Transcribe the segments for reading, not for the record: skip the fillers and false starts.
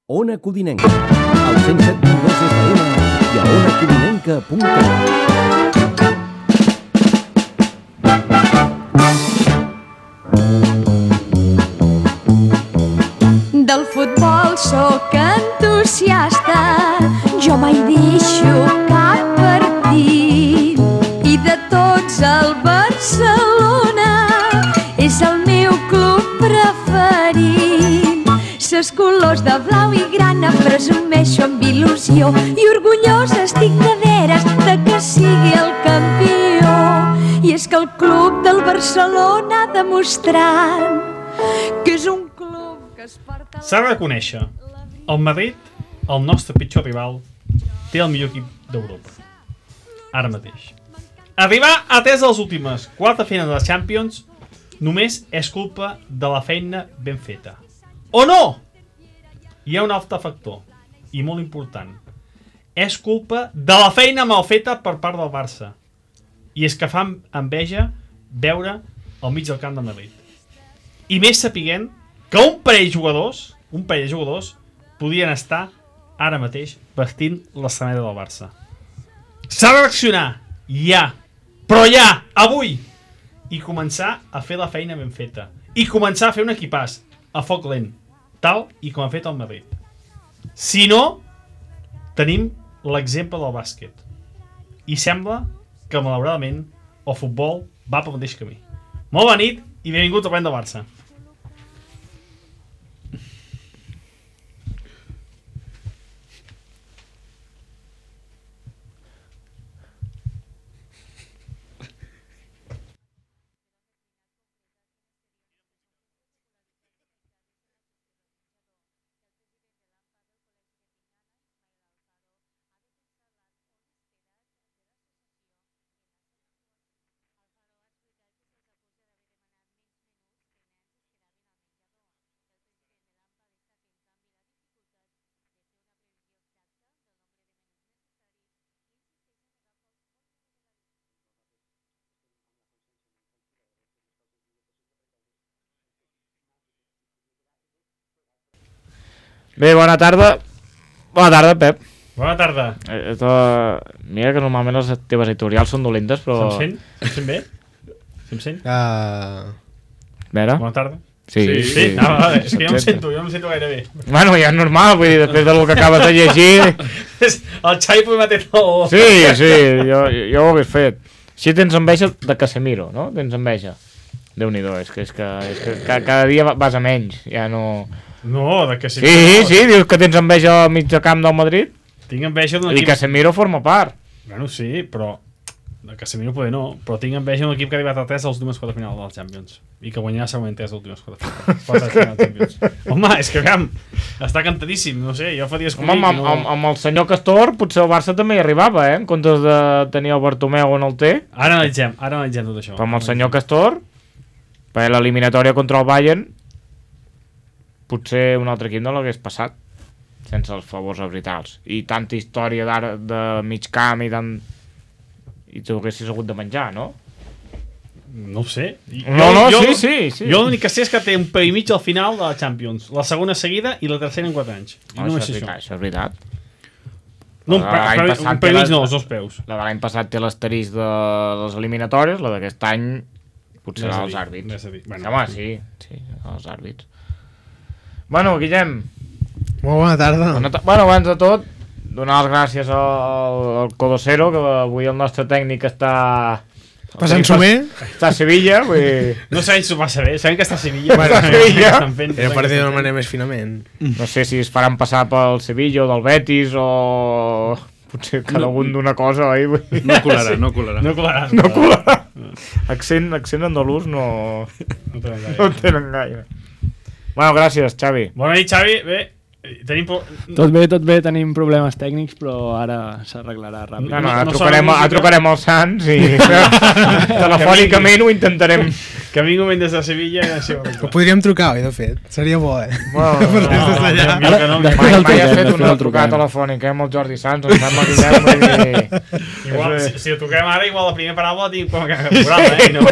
Ona Codinenca, al 107.2 FM i a onacodinenca.com. Del futbol sóc entusiasta, jo mai deixo cap partit. I de tots el Barcelona és el meu club preferit. Ses colors de blau i grana presumeixo amb il·lusió i orgullosa estic de veres de que sigui el campió. I és que el club del Barcelona ha demostrat que és un club que es porta... S'ha de reconèixer, el Madrid, el nostre pitjor rival, té el millor equip d'Europa. Ara mateix. Arribar a 3 de les últimes 4 finals de la Champions només és culpa de la feina ben feta. O no! Hi ha un altre factor, i molt important. És culpa de la feina mal feta per part del Barça. I és que fa enveja veure al mig del camp de Madrid. I més sapiguent que un parell de jugadors podien estar ara mateix vestint la samarreta del Barça. S'ha de reaccionar, ja, però ja, avui, i començar a fer la feina ben feta. I començar a fer un equipàs a foc lent, tal i com ha fet el Madrid. Si no, tenim l'exemple del bàsquet. I sembla que, malauradament, el futbol va pel mateix camí. Molt bona nit i benvinguts al Parlem del Barça. Bé, bona tarda. Bona tarda, Pep. Bona tarda. Mira que normalment les teves editorials són dolentes, però... Se'm sent? Se'm sent bé? Se'm sent? Veure? Bona tarda. Sí. Vale. És que jo em sento gaire bé. Bueno, ja és normal, vull dir, després del que acabes de llegir... El Xavi poder matar tot. Sí, jo ho hagués fet. Si tens enveja de Casemiro, no? Tens enveja. Déu-n'hi-do, és que cada dia vas a menys, ja no... No, de Casemiro... Sí, dius que tens enveja al mig de camp del Madrid? Tinc enveja d'un equip... I Casemiro forma part. Bueno, sí, però... De Casemiro poder no, però tinc enveja d'un equip que ha arribat a 3 a les últimes 4 finals dels Champions. I que guanyarà segurament 3 a les últimes 4 finals dels Champions. Home, és que aviam, està cantadíssim, no sé, jo fa dies que amb el senyor Castor potser el Barça també hi arribava, en comptes de tenir el Bartomeu on el té. Ara analitzem tot això. Però amb el senyor Castor, per l'eliminatòria contra el Bayern, potser un altre equip no l'hagués passat sense els favors arbitals i tanta història d'ara de mig camp i tu haguessis hagut de menjar, no? No ho sé. Sí. Jo l'únic que sé és que té un peu i mig al final de la Champions, la segona seguida i la tercera en 4 anys. Això és veritat. No, un peu i mig no, els 2 peus. La de l'any passat té l'asterisc de les eliminatòries, la d'aquest any potser serà els àrbits. Home, sí, els àrbits. Bueno, Guillem. Molt bona tarda. Bueno, abans de tot, donar les gràcies al Codosero, que avui el nostre tècnic està... Passant-s'ho bé? Està a Sevilla, vull dir... No sabem si ho passa bé, sabem que està a Sevilla. Bueno, a Sevilla. Era per dir d'una manera més finament. No sé si es faran passar pel Sevilla o del Betis o... Potser cada un d'una cosa, oi? No colarà. Accent andalús no tenen gaire. Bueno, gràcies, Xavi. Bona nit, Xavi. Bé, tenim... Tot bé, tenim problemes tècnics, però ara s'arreglarà ràpid. No, trucarem als Sants i telefònicament ho intentarem. Que vinguin des de Sevilla. Ho podríem trucar, oi, de fet? Seria bo, Mai has fet una trucada telefònica amb el Jordi Sanz, em sembla que igual, si ho truquem ara, igual la primera paraula tinc com que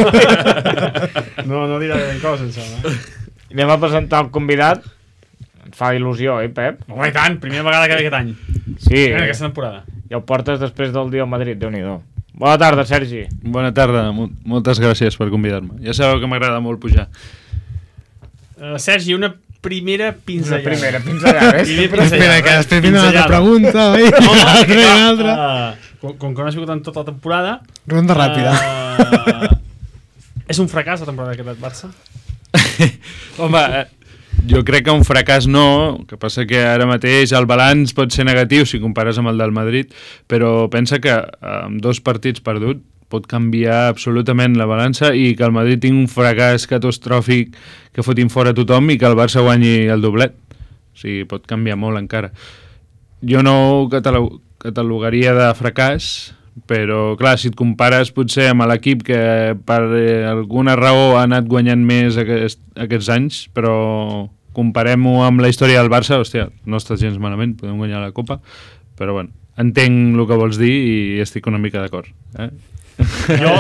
temporal, no dirà ben cosa, em sembla. Anem a presentar el convidat. Et fa il·lusió, Pep? Home, i tant, primera vegada que ve aquest any. Sí. En aquesta temporada. I el portes després del dia al Madrid, Déu-n'hi-do. Bona tarda, Sergi. Bona tarda, moltes gràcies per convidar-me. Ja sabeu que m'agrada molt pujar. Sergi, una primera pinzellada. Primera pinzellada. Espera, que després vine una altra pregunta. Una altra. Com que no has vingut en tota la temporada... Ronda ràpida. És un fracàs la temporada que et Barça? Home, jo crec que un fracàs no, el que passa que ara mateix el balanç pot ser negatiu si compares amb el del Madrid, però pensa que amb 2 partits perduts pot canviar absolutament la balança i que el Madrid tingui un fracàs catastròfic que fotin fora tothom i que el Barça guanyi el doblet. O sigui, pot canviar molt encara. Jo no ho catalogaria de fracàs, però clar, si et compares potser amb l'equip que per alguna raó ha anat guanyant més aquests anys, però comparem-ho amb la història del Barça, hòstia, no està gens malament, podem guanyar la Copa, però bueno, entenc el que vols dir i estic una mica d'acord. Jo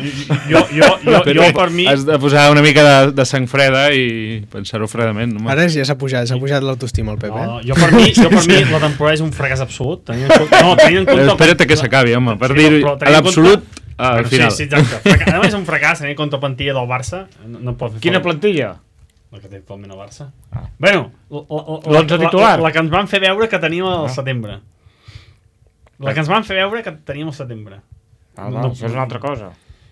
per mi... Has de posar una mica de sang freda i pensar-ho fredament. Ara ja s'ha pujat l'autoestima al Pep, eh? Jo per mi la temporada és un fracàs absolut. Tenint en compte... Espera't que s'acabi, home, per dir a l'absolut al final. Sí, exacte. A més és un fracàs, tenint en compte la plantilla del Barça. No pot fer. Quina plantilla? La que té actualment el Barça. Bueno, l'11 titular. La que ens van fer veure que teníem al setembre. La que ens van fer veure que teníem al setembre. Això és una altra cosa.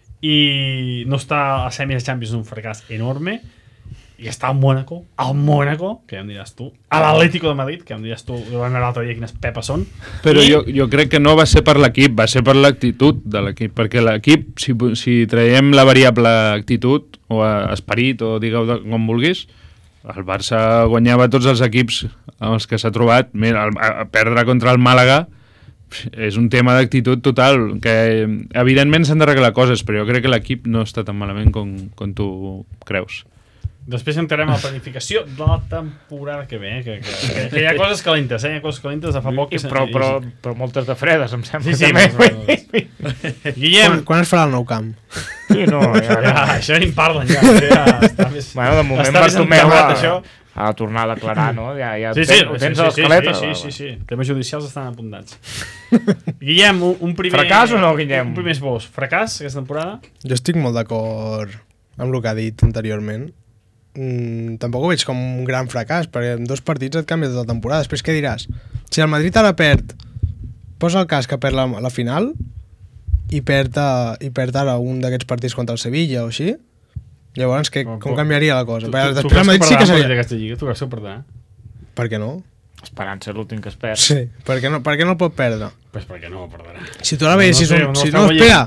I no està a semis de Champions, un fracàs enorme, i està al Mónaco, que ja em diràs tu, a l'Atlético de Madrid, que ja em diràs tu, ho vam veure l'altre dia quines pepes són. Però jo crec que no va ser per l'equip, va ser per l'actitud de l'equip, perquè l'equip, si traiem la variable actitud o esperit, o digueu com vulguis, el Barça guanyava tots els equips amb els que s'ha trobat. Mira, perdre contra el Màlaga és un tema d'actitud total, que evidentment s'han d'arreglar coses, però jo crec que l'equip no està tan malament com tu creus. Després entrarem a la planificació de la temporada que ve, que hi ha coses calentes, hi ha coses calentes de fa poc. Però moltes de fredes, em sembla. Sí. Guillem. Quan es farà el nou camp? Sí, no, això ni en parlen, ja està més... Bueno, de moment Bartomeu ha de tornar a declarar, no? Ja tens a l'escaleta. Sí. Temes judicials estan apuntats. Guillem, un primer... Fracàs o no, Guillem? Un primer esbós. Fracàs, aquesta temporada? Jo estic molt d'acord amb el que ha dit anteriorment. Tampoc ho veig com un gran fracàs, perquè en 2 partits et canvia tota la temporada. Després què diràs? Si el Madrid ara perd, posa el cas que perd la final i perd ara un d'aquests partits contra el Sevilla o així, llavors com canviaria la cosa? Tu creus que perdrà aquesta lliga? Tu creus que perdrà? Per què no? Esperança és l'últim que es perd. Sí, per què no el pot perdre? Pues perquè no ho perdrà. Si tu ara veiessis un... Espera.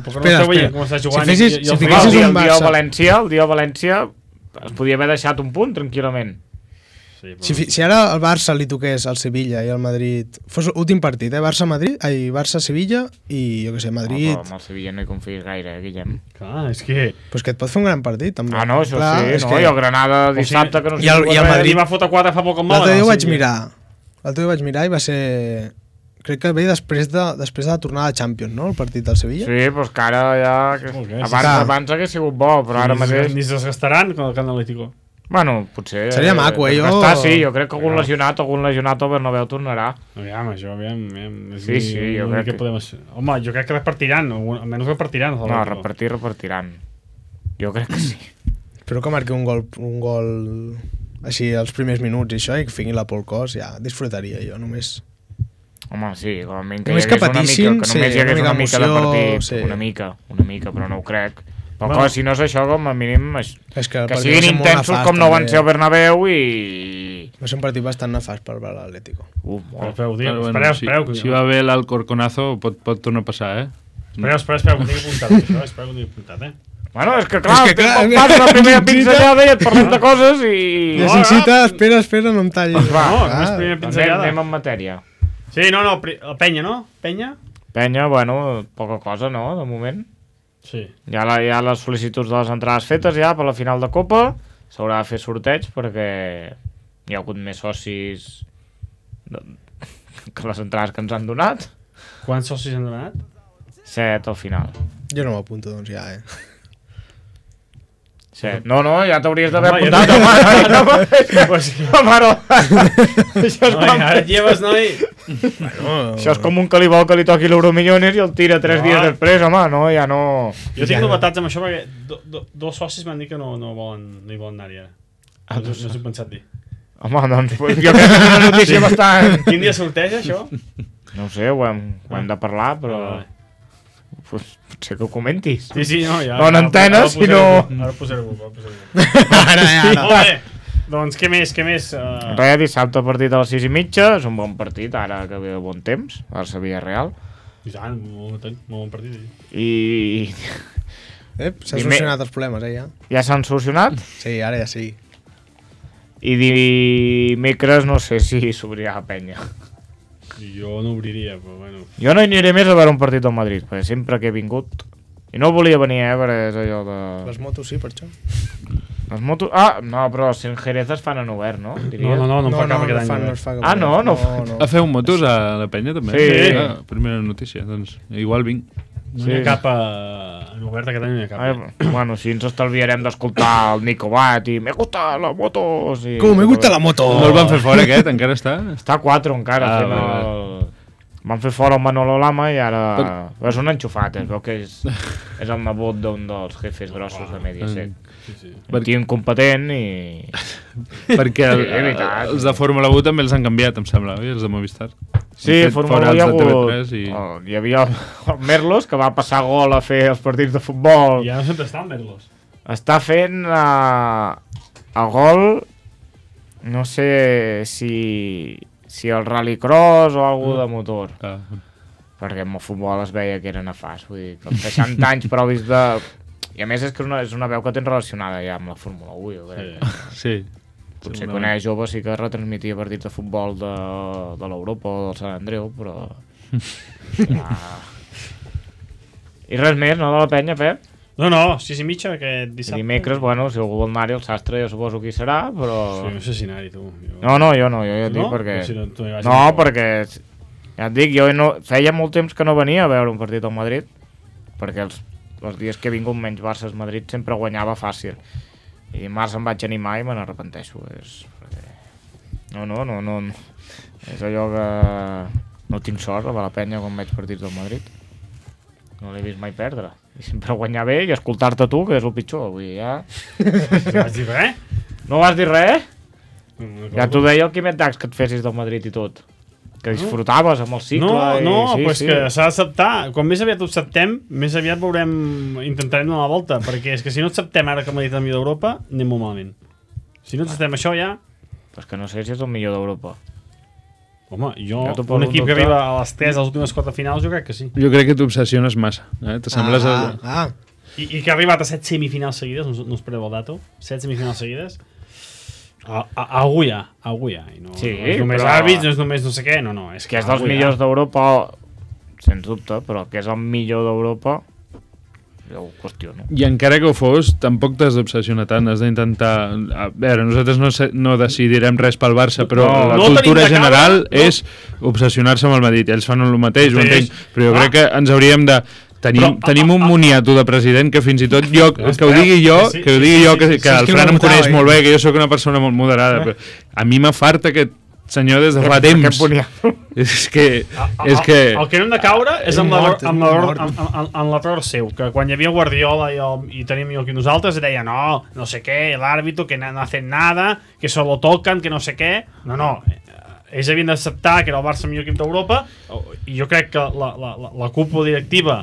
Si fiquessis un Barça... El dia València es podia haver deixat un punt, tranquil·lament. Si ara el Barça li toqués al Sevilla i al Madrid... Fos l'últim partit, Barça-Sevilla i, jo què sé, Madrid... Però amb el Sevilla no hi confies gaire, Guillem. Clar, és que... Però és que et pot fer un gran partit, també. No, això sí, i el Granada dissabte que no sé... I el Madrid va fotre 4 fa poc amb Mòlaga. L'altre dia ho vaig mirar i va ser... Crec que ve després de la tornada de Champions, no? El partit del Sevilla. Sí, però és que ara ja... Abans hagués sigut bo, però ara mateix... Ni se gastaran com el Camp Atlético. Bueno, potser... Seria maco, jo crec que algun lesionat al Bernabéu tornarà. Aviam. Sí, jo crec que... Home, jo crec que repartiran, almenys repartiran. No, repartiran. Jo crec que sí. Espero que marqui un gol així als primers minuts i això, i que fingui la Pol Cos, ja disfrutaria jo, només... Home, sí, com a mínim que només hi hagués una mica de partit, una mica, però no ho crec. Però clar, si no és això, com a mínim que siguin intensos com no van ser al Bernabéu i... Va ser un partit bastant nefast per l'Atlético. Espereu. Si va bé l'Alcorconazo pot tornar a passar, eh? Espera, que ho tinc apuntat, Bueno, és que clar, vas la primera pinzellada i et parlem de coses i... Necessita, espera, no em tallis. Anem en matèria. Sí, no, Penya, no? Penya, bueno, poca cosa, no, de moment. Sí. Hi ha les sol·licituds de les entrades fetes ja per la final de Copa. S'haurà de fer sorteig perquè hi ha hagut més socis que les entrades que ens han donat. Quants socis han donat? 7 al final. Jo no m'apunto, doncs ja, Sí. No, ja t'hauries d'haver apuntat, home. Home, no. Ara et lleves, noi. Això és com un que li vol que li toqui l'Euromillones i el tira 3 dies després, home, no, ja no... Jo tinc novetats amb això perquè dos socis m'han dit que no hi volen anar-hi ara. No s'ho he pensat dir. Home, doncs, jo crec que és una notícia bastant... Quin dia sorteja, això? No ho sé, ho hem de parlar, però... Potser que ho comentis. Sí, no, ja. No en antenes, si no... Ara posaré-ho. Molt bé. Doncs què més? Res, dissabte partit a les 6:30, és un bon partit, ara que ve bon temps, Barça-Villarreal. I tant, molt bon partit. I... S'han solucionat els problemes, ja. Ja s'han solucionat? Sí, ara ja sí. I dimecres no sé si s'obrirà la penya. Jo no obriria, però bueno. Jo no hi aniré més a veure un partit del Madrid, perquè sempre que he vingut... I no volia venir, perquè és allò de... Les motos sí, per això. Les motos... Ah, no, però si en Jerez es fan en obert, no? Diria. No fa cap aquest any. Ah, no? Feu motos a la penya, també? Sí. Primera notícia, doncs igual vinc. No hi ha cap en obert aquest any, no hi ha cap. Bueno, si ens estalviarem d'escoltar el Nico Bat i me gusta la moto. Com me gusta la moto? No el van fer fora aquest, encara està? Està a 4 encara. Van fer fora el Manolo Lama i ara... És un enxufat, es veu que és el nebot d'un dels jefes grossos de Mediaset. Un tio incompetent i... Perquè els de Fórmula 1 també els han canviat, em sembla, oi? Els de Movistar. Sí, Fórmula 1 hi havia el Merlos, que va passar gol a fer els partits de futbol. I ara sempre està el Merlos. Està fent a gol, no sé si el rallycross o algú de motor. Perquè amb el futbol es veia que era nefast. Vull dir, que 60 anys provis de... I a més és que és una veu que tens relacionada ja amb la Fórmula 1, jo crec. Sí. Potser quan era jove sí que retransmitia partits de futbol de l'Europa o del Sant Andreu, però... I res més, no, de la penya, Pep? No, 6:30 aquest dissabte. I dimecres, bueno, si algú vol anar-hi, el sastre jo suposo qui serà, però... Sí, no sé si anar-hi, tu. Jo ja et dic perquè... No, perquè... Ja et dic, jo feia molt temps que no venia a veure un partit al Madrid, perquè els dies que he vingut menys Barça-Madrid sempre guanyava fàcil. I dimarts em vaig animar i me n'arrepenteixo. No. És allò que... No tinc sort a la penya quan veig partits del Madrid. No l'he vist mai perdre. I sempre guanyar bé i escoltar-te tu, que és el pitjor. Vull dir, ja... No vas dir res? No vas dir res? Ja t'ho deia el Quimet Dax, que et fessis del Madrid i tot. Que disfrutaves amb el cicle. Però és que s'ha d'acceptar. Com més aviat ho acceptem, més aviat intentarem donar la volta, perquè és que si no acceptem ara que el Madrid és el millor d'Europa, anem molt malament. Si no acceptem això ja... Però és que no sé si és el millor d'Europa. Home, un equip que arriba a les 3, a les últimes 4 finals, jo crec que sí. Jo crec que t'obsessiones massa. T'assembles I que ha arribat a 7 semifinals seguides, no us perdeu el dato, 7 semifinals seguides. Algú hi ha. I no és només àrbits, no és només no sé què, no. És que és dels millors d'Europa, sens dubte, però que és el millor d'Europa, jo ho qüestiono. I encara que ho fos, tampoc t'has d'obsessionar tant, has d'intentar... A veure, nosaltres no decidirem res pel Barça, però la cultura general és obsessionar-se amb el Madrid. Ells fan el mateix, ho entenc, però jo crec que ens hauríem de... Tenim un moniato de president que fins i tot jo, que ho digui jo, que el Fran em coneix molt bé, que jo sóc una persona molt moderada, però a mi m'afarta aquest senyor des de fa temps. És que... El que no hem de caure és amb l'error seu, que quan hi havia Guardiola i teníem jo aquí nosaltres, deia no sé què, l'àrbitro que no ha fet nada, que solo toquen, que no sé què. No. Ells havien d'acceptar que era el Barça el millor equip d'Europa, i jo crec que la cúpula directiva,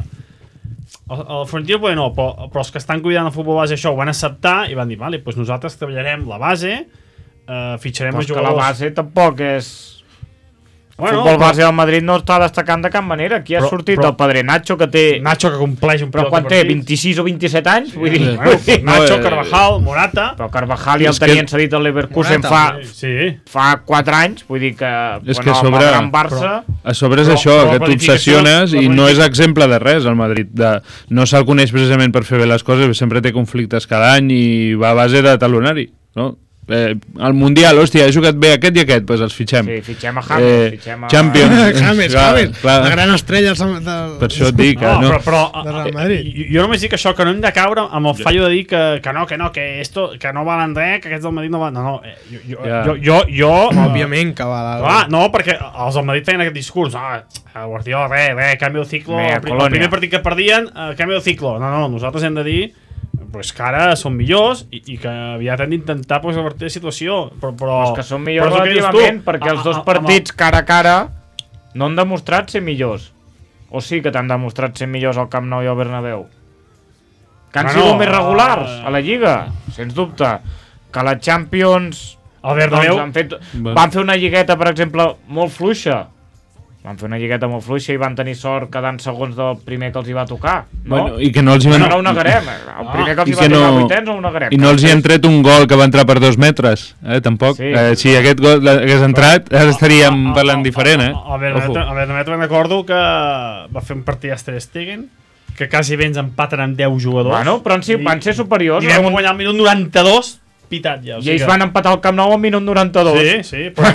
el Florentino poder no, però els que estan cuidant el futbol base això ho van acceptar i van dir, vale, doncs nosaltres treballarem la base, fitxarem els jugadors. Però que la base tampoc és... El futbol base del Madrid no està destacant de cap manera. Aquí ha sortit el padre Nacho, que té... Nacho, que compleix un pilot de partit. Però quan té 26 o 27 anys? Vull dir... Nacho, Carvajal, Morata... Però Carvajal ja el tenien cedit al Leverkusen fa 4 anys. Vull dir que... És que a sobre és això, que t'obsessiones i no és exemple de res, el Madrid. No se'l coneix precisament per fer bé les coses, sempre té conflictes cada any i va a base de talonari, no? al Mundial, hòstia, ha jugat bé aquest i aquest, doncs els fitxem. Sí, fitxem a James, fitxem a... Champions. James, la gran estrella del... Per això et dic, no. Però Real Madrid. jo només dic això, que no hem de caure amb el fallo de dir que no valen res, que aquests del Madrid no valen... No, jo... Òbviament que val... Clar, no, perquè els del Madrid feien aquest discurs, Guardiola, res, canvi de ciclo, el primer partit que perdien, canvi de ciclo. No, nosaltres hem de dir pues que ara són millors i que aviat hem d'intentar revertir la situació, però que són millors relativament perquè els dos partits cara a cara no han demostrat ser millors, o sí que t'han demostrat ser millors al Camp Nou i al Bernabéu, que han sigut més regulars a la Lliga, sens dubte, que la Champions al Bernabéu van fer una lligueta, per exemple, molt fluixa. Van fer una lligueta molt fluixa i van tenir sort quedant segons del primer que els hi va tocar, no? Bueno, i que no els hi van... No ho negarem, el primer que els hi va tocar vuitens no ho negarem. I no els hi han tret un gol que va entrar per 2 metres, tampoc. Sí. Si aquest gol hagués entrat, ara estaríem parlant diferent, A veure, me'n recordo que va fer un partit a Ter Stegen, que quasi bé ens empaten amb 10 jugadors. Bueno, però van ser superiors. I vam guanyar al minut 92, pitat ja. I ells van empatar el Camp Nou al minut 92. Sí, però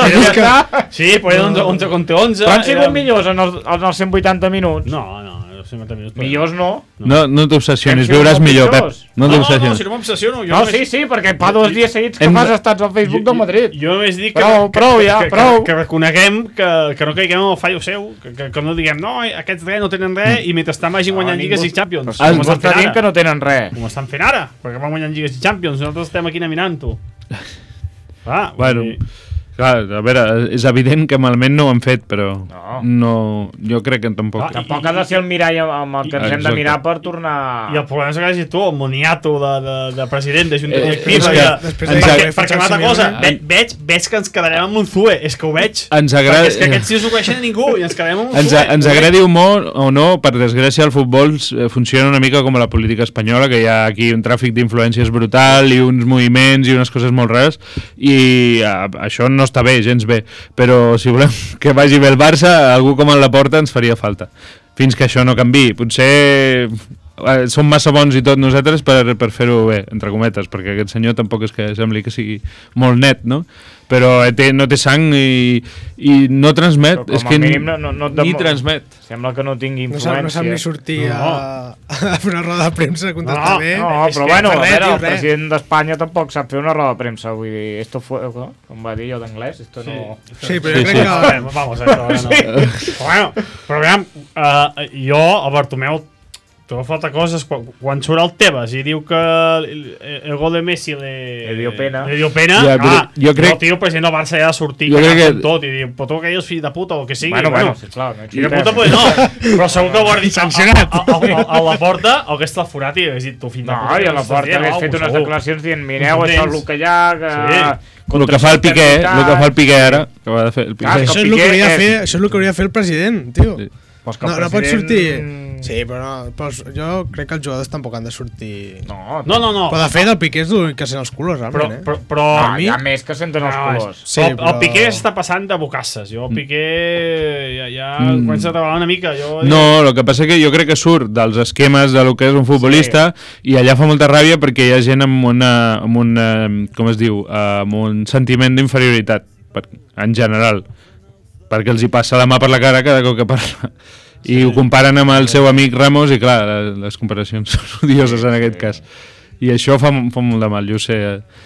era 11 contra 11. Però han sigut millors en els 180 minuts. No, 180 minuts. Millors no. No t'obsessionis, viuràs millor, Pep. No, si no m'obsessiono. No, sí, perquè fa 2 dies seguits que fas estats al Facebook del Madrid. Jo només dic prou. Que reconeguem que no caiguem en el fallo seu, que no diguem, no, aquests res no tenen res i mentrestant vagin guanyant lligues i Champions. Ningú està dient que no tenen res. Com estan fent ara, perquè van guanyant lligues i Champions, nosaltres estem aquí nominant-ho. Bueno, clar, a veure, és evident que malament no ho han fet, però no, jo crec que tampoc. Tampoc ha de ser el mirall amb el que ens hem de mirar per tornar... I el problema és que hagis tu, el moniato de president, de junta directiva, perquè una altra cosa, veig que ens quedarem amb Monzue, és que ho veig, perquè és que aquests tios ho coneixen a ningú i ens quedarem amb Monzue. Ens agradi molt o no, per desgràcia el futbol funciona una mica com la política espanyola, que hi ha aquí un tràfic d'influències brutal i uns moviments i unes coses molt rares, i això no està bé, gens bé, però si volem que vagi bé el Barça, algú com en Laporta ens faria falta, fins que això no canviï. Potser som massa bons i tot nosaltres per fer-ho bé, entre cometes, perquè aquest senyor tampoc és que sembli que sigui molt net, no? Però no té sang i no transmet, és que ni transmet. Sembla que no tingui influència. No sap ni sortir a fer una roda de premsa, contestar bé. No, però bueno, el president d'Espanya tampoc sap fer una roda de premsa, vull dir, esto fue, com va dir jo d'anglès, esto no... Sí, però jo crec que... Vamos, bueno, però veiem, jo, el Bartomeu, trobo falta coses, quan surt el Tebas i diu que el gol de Messi le dio pena, jo crec... el tio president del Barça ja ha de sortir amb tot i dir, però tu que dius fill de puta o el que sigui, bueno, sisplau, fill de puta pues no, però segur que ho ha dit a la porta o que està forat i hagués dit tu fill de puta, no, i a la porta hagués fet unes declaracions dient, mireu això el que hi ha, el que fa el Piqué ara, que va de fer el Piqué. Això és el que hauria de fer el president, tio. No pot sortir... Sí, però jo crec que els jugadors tampoc han de sortir... No. Però de fet el Piqué és l'únic que sent els colors, realment, però hi ha més que senten els colors. Sí, el Piqué s'està passant de bocasses. Jo el Piqué ja comença a treballar una mica. No, el que passa que jo crec que surt dels esquemes de lo que és un futbolista i allà fa molta ràbia perquè hi ha gent amb com es diu, amb un sentiment d'inferioritat, en general, perquè els hi passa la mà per la cara cada cop que parla. I ho comparen amb el seu amic Ramos i clar, les comparacions són odioses en aquest cas. I això fa molt de mal, jo ho sé,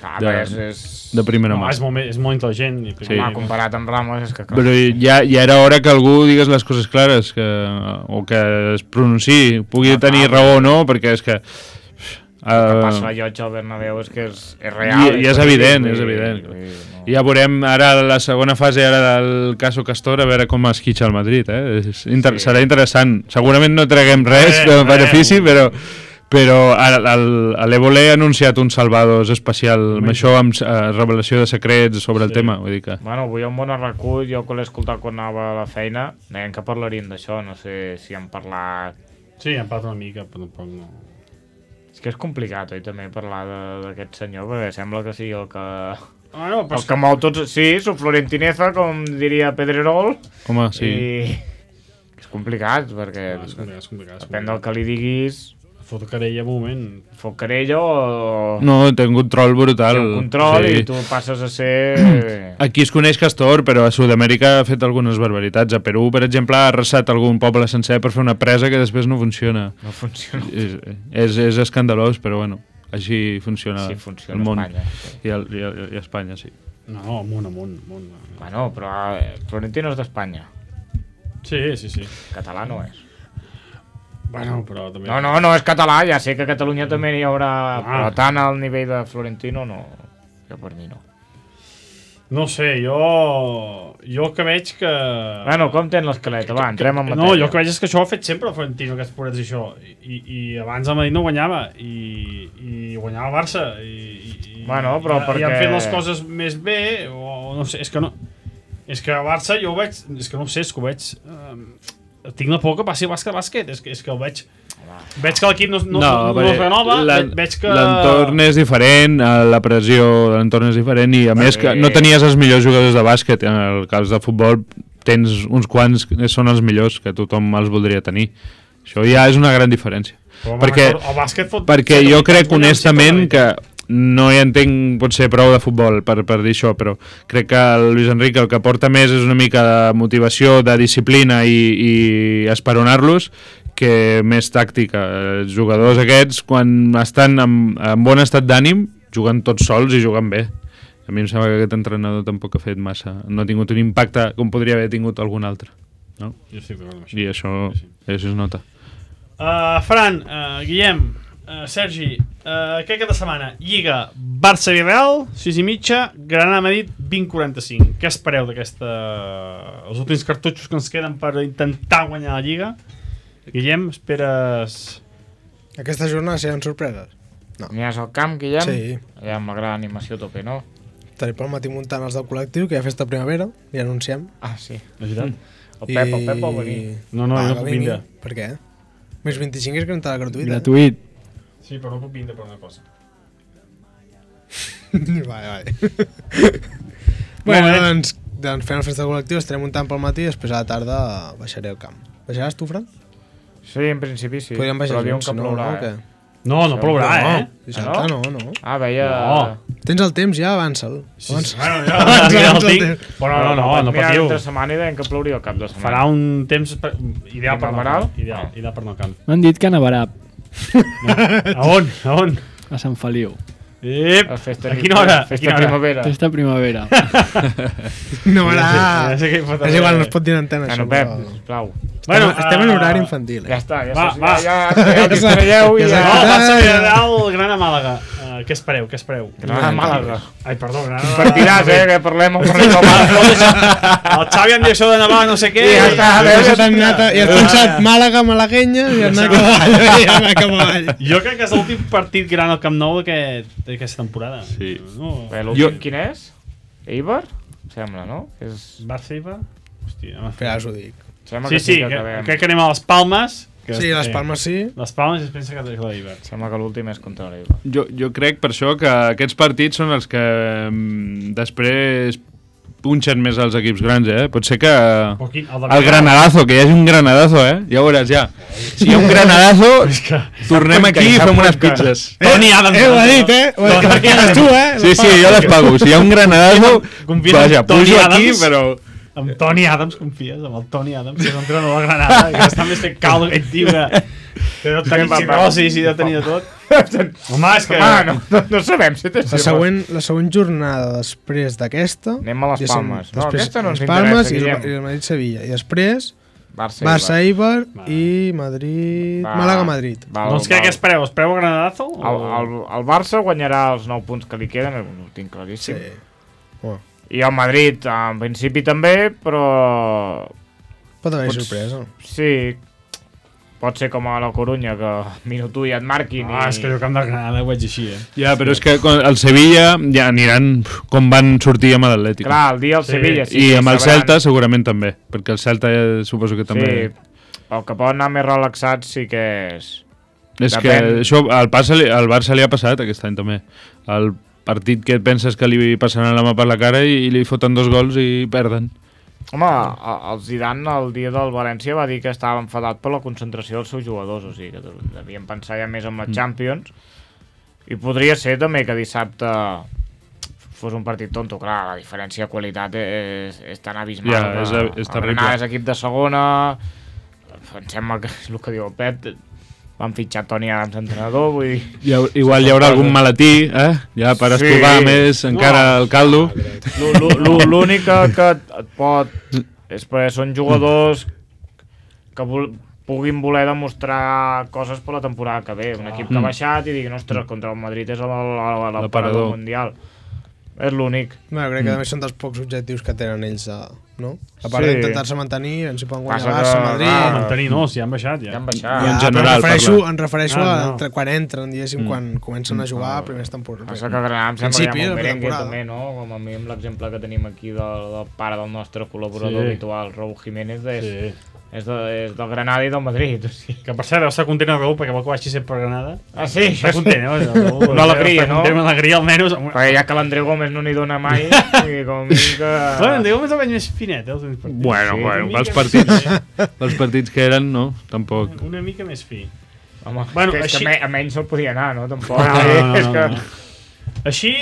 de primera mà. És molt intel·ligent. Sí. Comparat amb Ramos és que... Però ja era hora que algú digués les coses clares, o que es pronunciï, pugui tenir raó o no, perquè és que... El que passa a Llotja al Bernabéu és que és real. I és evident, és evident. I ja veurem ara la segona fase del Caso Castor, a veure com es quitxa el Madrid. Serà interessant. Segurament no traguem res de benefici, però l'Evole ha anunciat un Salvados especial, amb això, amb revelació de secrets sobre el tema. Vull dir que... Bueno, avui al Món Arracú, jo que l'he escoltat quan anava a la feina, deien que parlarien d'això, no sé si han parlat... Sí, han parlat una mica, però tampoc no... És que és complicat, també, parlar d'aquest senyor, perquè sembla que sigui el que... Bueno, el que mou tots... Sí, su Florentineza, com diria Pedrerol. Home, sí. I és complicat, perquè depèn del que li diguis... Fot querella, moment. Fot querella o... No, té un control brutal. Té un control i tu passes a ser... Aquí es coneix Castor, però a Sud-amèrica ha fet algunes barbaritats. A Perú, per exemple, ha arrasat algun poble sencer per fer una presa que després no funciona. No funciona. És escandalós, però bueno, així funciona, funciona el món. Espanya. I Espanya, sí. No, amunt. Bueno, però Florentino és d'Espanya. Sí. Català no és. Bueno, però també... No és català, ja sé que a Catalunya també hi haurà... Però tant al nivell de Florentino no... Jo per mi no. No sé, jo que veig que... Bueno, com tens l'esqueleta? Va, entrem en matèria. No, jo que veig és que això ho ha fet sempre el Florentino, aquests porets i això. I abans el Madrid no guanyava. I guanyava el Barça. Bueno, però perquè... I han fet les coses més bé, o no sé, és que no... És que a Barça jo ho veig... És que no ho sé, és que ho veig... tinc la por que passi el bàsquet. És que el veig... Veig que l'equip no es renova, veig que... L'entorn és diferent, la pressió de l'entorn és diferent i a més que no tenies els millors jugadors de bàsquet. En el cas de futbol tens uns quants que són els millors, que tothom els voldria tenir. Això ja és una gran diferència. Perquè jo crec honestament que no hi entenc potser prou de futbol per dir això, però crec que el Luis Enrique el que porta més és una mica de motivació, de disciplina i esperonar-los que més tàctica. Els jugadors aquests, quan estan en bon estat d'ànim, juguen tots sols i juguen bé. A mi em sembla que aquest entrenador tampoc ha fet massa. No ha tingut un impacte com podria haver tingut algun altre. No? Jo estic d'acord amb això. I això es nota. Fran, Guillem, Sergi, aquest cap de setmana, Lliga Barça-Villarreal, 6:30, Granada-Madrid, 20:45. Què espereu d'aquesta... els últims cartutxos que ens queden per intentar guanyar la Lliga? Guillem, esperes... Aquesta jornada seran sorpreses? No. Aniràs al camp, Guillem? Sí. Allà amb la gran animació a tope, no? Estaré pel matí muntant els del col·lectiu, que hi ha festa primavera, i anunciem. Ah, sí. És veritat? El Pep vol venir. No, jo no puc vindre. Per què? Més 25 és entrada gratuïta. Gratuït. Sí, però no puc vindre per una cosa. Vale. Bueno, doncs fem la festa col·lectiu, estarem muntant pel matí i després a la tarda baixaré al camp. Baixaràs tu, Fran? Sí, en principi sí. Podríem baixar junts, que plourà, No plourà, Dissabte no. Ah, veia... No. Tens el temps ja, avança'l. Bueno, ja el tinc. Però no patiu. Entre setmana i deien que plouria el cap de setmana. Farà un temps ideal per anar al camp. M'han dit que nevarà. A on? A Sant Feliu. A quina hora? Festa primavera. Festa primavera. No, és igual, no es pot dir en antena. No, Pep, sisplau. Bueno, estem en horari infantil. Ja està, ja traieu. Barça-Villarreal, Granada-Màlaga. Què espereu? Granada-Màlaga. Ai, perdó, Granada. Partiràs, que parlem amb el Xavi en direcció de Navarra, no sé què. Ja està, i has pensat Màlaga, malaguenya, i has anat cap avall. Jo crec que és l'últim partit gran al Camp Nou d'aquesta temporada. Sí. L'últim quin és? Eibar? Sembla, no? Barça-Eibar? Hòstia, ja us ho dic. Sí, crec que anem a les Palmes. Sí, les Palmes sí. Les Palmes es pensa que és l'Eibar. Sembla que l'últim és contra l'Eibar. Jo crec per això que aquests partits són els que després punxen més els equips grans, Pot ser que el Granadazo, que hi hagi un Granadazo, Ja veuràs, ja. Si hi ha un Granadazo, tornem aquí i fem unes pizzas. Toni Adams. Ho ha dit, Perquè eres tu, Sí, jo les pago. Si hi ha un Granadazo, vaja, pujo aquí, però... Amb Toni Adams confies, amb el Toni Adams, que és l'entrenador de Granada, que està més fent caldo aquest tio, que no tenia psicosis i no tenia tot. Home, és que... No sabem si té... La següent jornada després d'aquesta... Anem a les Palmes. No, aquesta no ens interessa, Guillem. I el Madrid-Sevilla. I després... Barça-Eibar i Madrid... Màlaga-Madrid. Doncs què espereu? Espereu a Granadazo? El Barça guanyarà els 9 punts que li queden, ho tinc claríssim. Sí. I el Madrid, en principi també, però... Pot haver sorpresa. Sí, pot ser com a la Corunya, que minut 1 ja et marquin. És que jo camp de Granada ho veig així, Ja, però és que el Sevilla ja aniran com van sortir amb l'Atlètic. Clar, el dia el Sevilla sí. I amb el Celta segurament també, perquè el Celta suposo que també... Sí, el que pot anar més relaxat sí que és... És que això al Barça li ha passat aquest any també. El partit que et penses que li passaran la mà per la cara i li foten 2 gols i perden. Home, el Zidane el dia del València va dir que estava enfadat per la concentració dels seus jugadors, o sigui que devien pensar ja més en la Champions, i podria ser també que dissabte fos un partit tonto. Clar, la diferència de qualitat és tan abismal. És terrible. És equip de segona, em sembla que és el que diu el Pep, van fitxar Toni Adams entrenador, vull dir... Igual hi haurà algun malatí, ja per estovar més encara el caldo. L'únic que et pot... és perquè són jugadors que puguin voler demostrar coses per la temporada que ve. Un equip que ha baixat i diguin, ostres, contra el Madrid és l'aparador mundial. És l'únic. Bueno, crec que també són dels pocs objectius que tenen ells, no? A part d'intentar-se mantenir, ens hi poden guanyar Barça, Madrid... mantenir no, si han baixat ja. En general, em refereixo a quan entren, diguéssim, quan comencen a jugar a primers temporades. Passa que Granada em sembla que hi ha molt merengue també, no? Com a mi amb l'exemple que tenim aquí del pare del nostre col·laborador habitual, Raúl Jiménez, és del Granada i del Madrid. Que per cert, deu estar content el Raúl perquè vol que vagi sempre a Granada. Ah, sí? Està content, no? Una alegria, no? Una alegria, almenys. Perquè ja que l'André Gómez no n'hi dona mai, i com a mi que... Bueno, l'André Gómez el veig més finet, els partits. Bueno, els partits que eren, no? Tampoc. Una mica més fi. Home, és que a menys se'l podia anar, no? Tampoc. No. Així,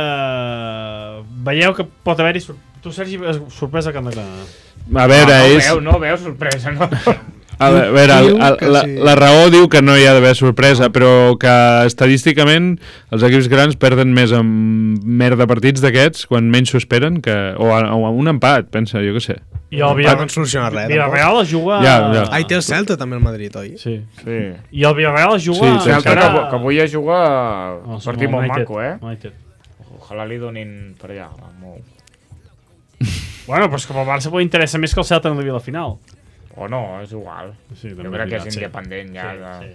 veieu que pot haver-hi... Tu, Sergi, sorpresa que han de Granada. A veure, no veu sorpresa, no? A veure, la raó diu que no hi ha d'haver sorpresa, però que estadísticament els equips grans perden més amb merda partits d'aquests quan menys s'ho esperen, o un empat, pensa, jo què sé. I el Villarreal no soluciona res. Villarreal es juga... Ja. Ahí té el Celta també el Madrid, oi? Sí. I el Villarreal es juga... Sí, Celta que avui es juga un partit molt maco, Ojalà li donin per allà, molt... Bueno, però és que pel Barça pot interessar més que el Celta no arribi a la final. O no, és igual. Sí, jo crec que és independent ja.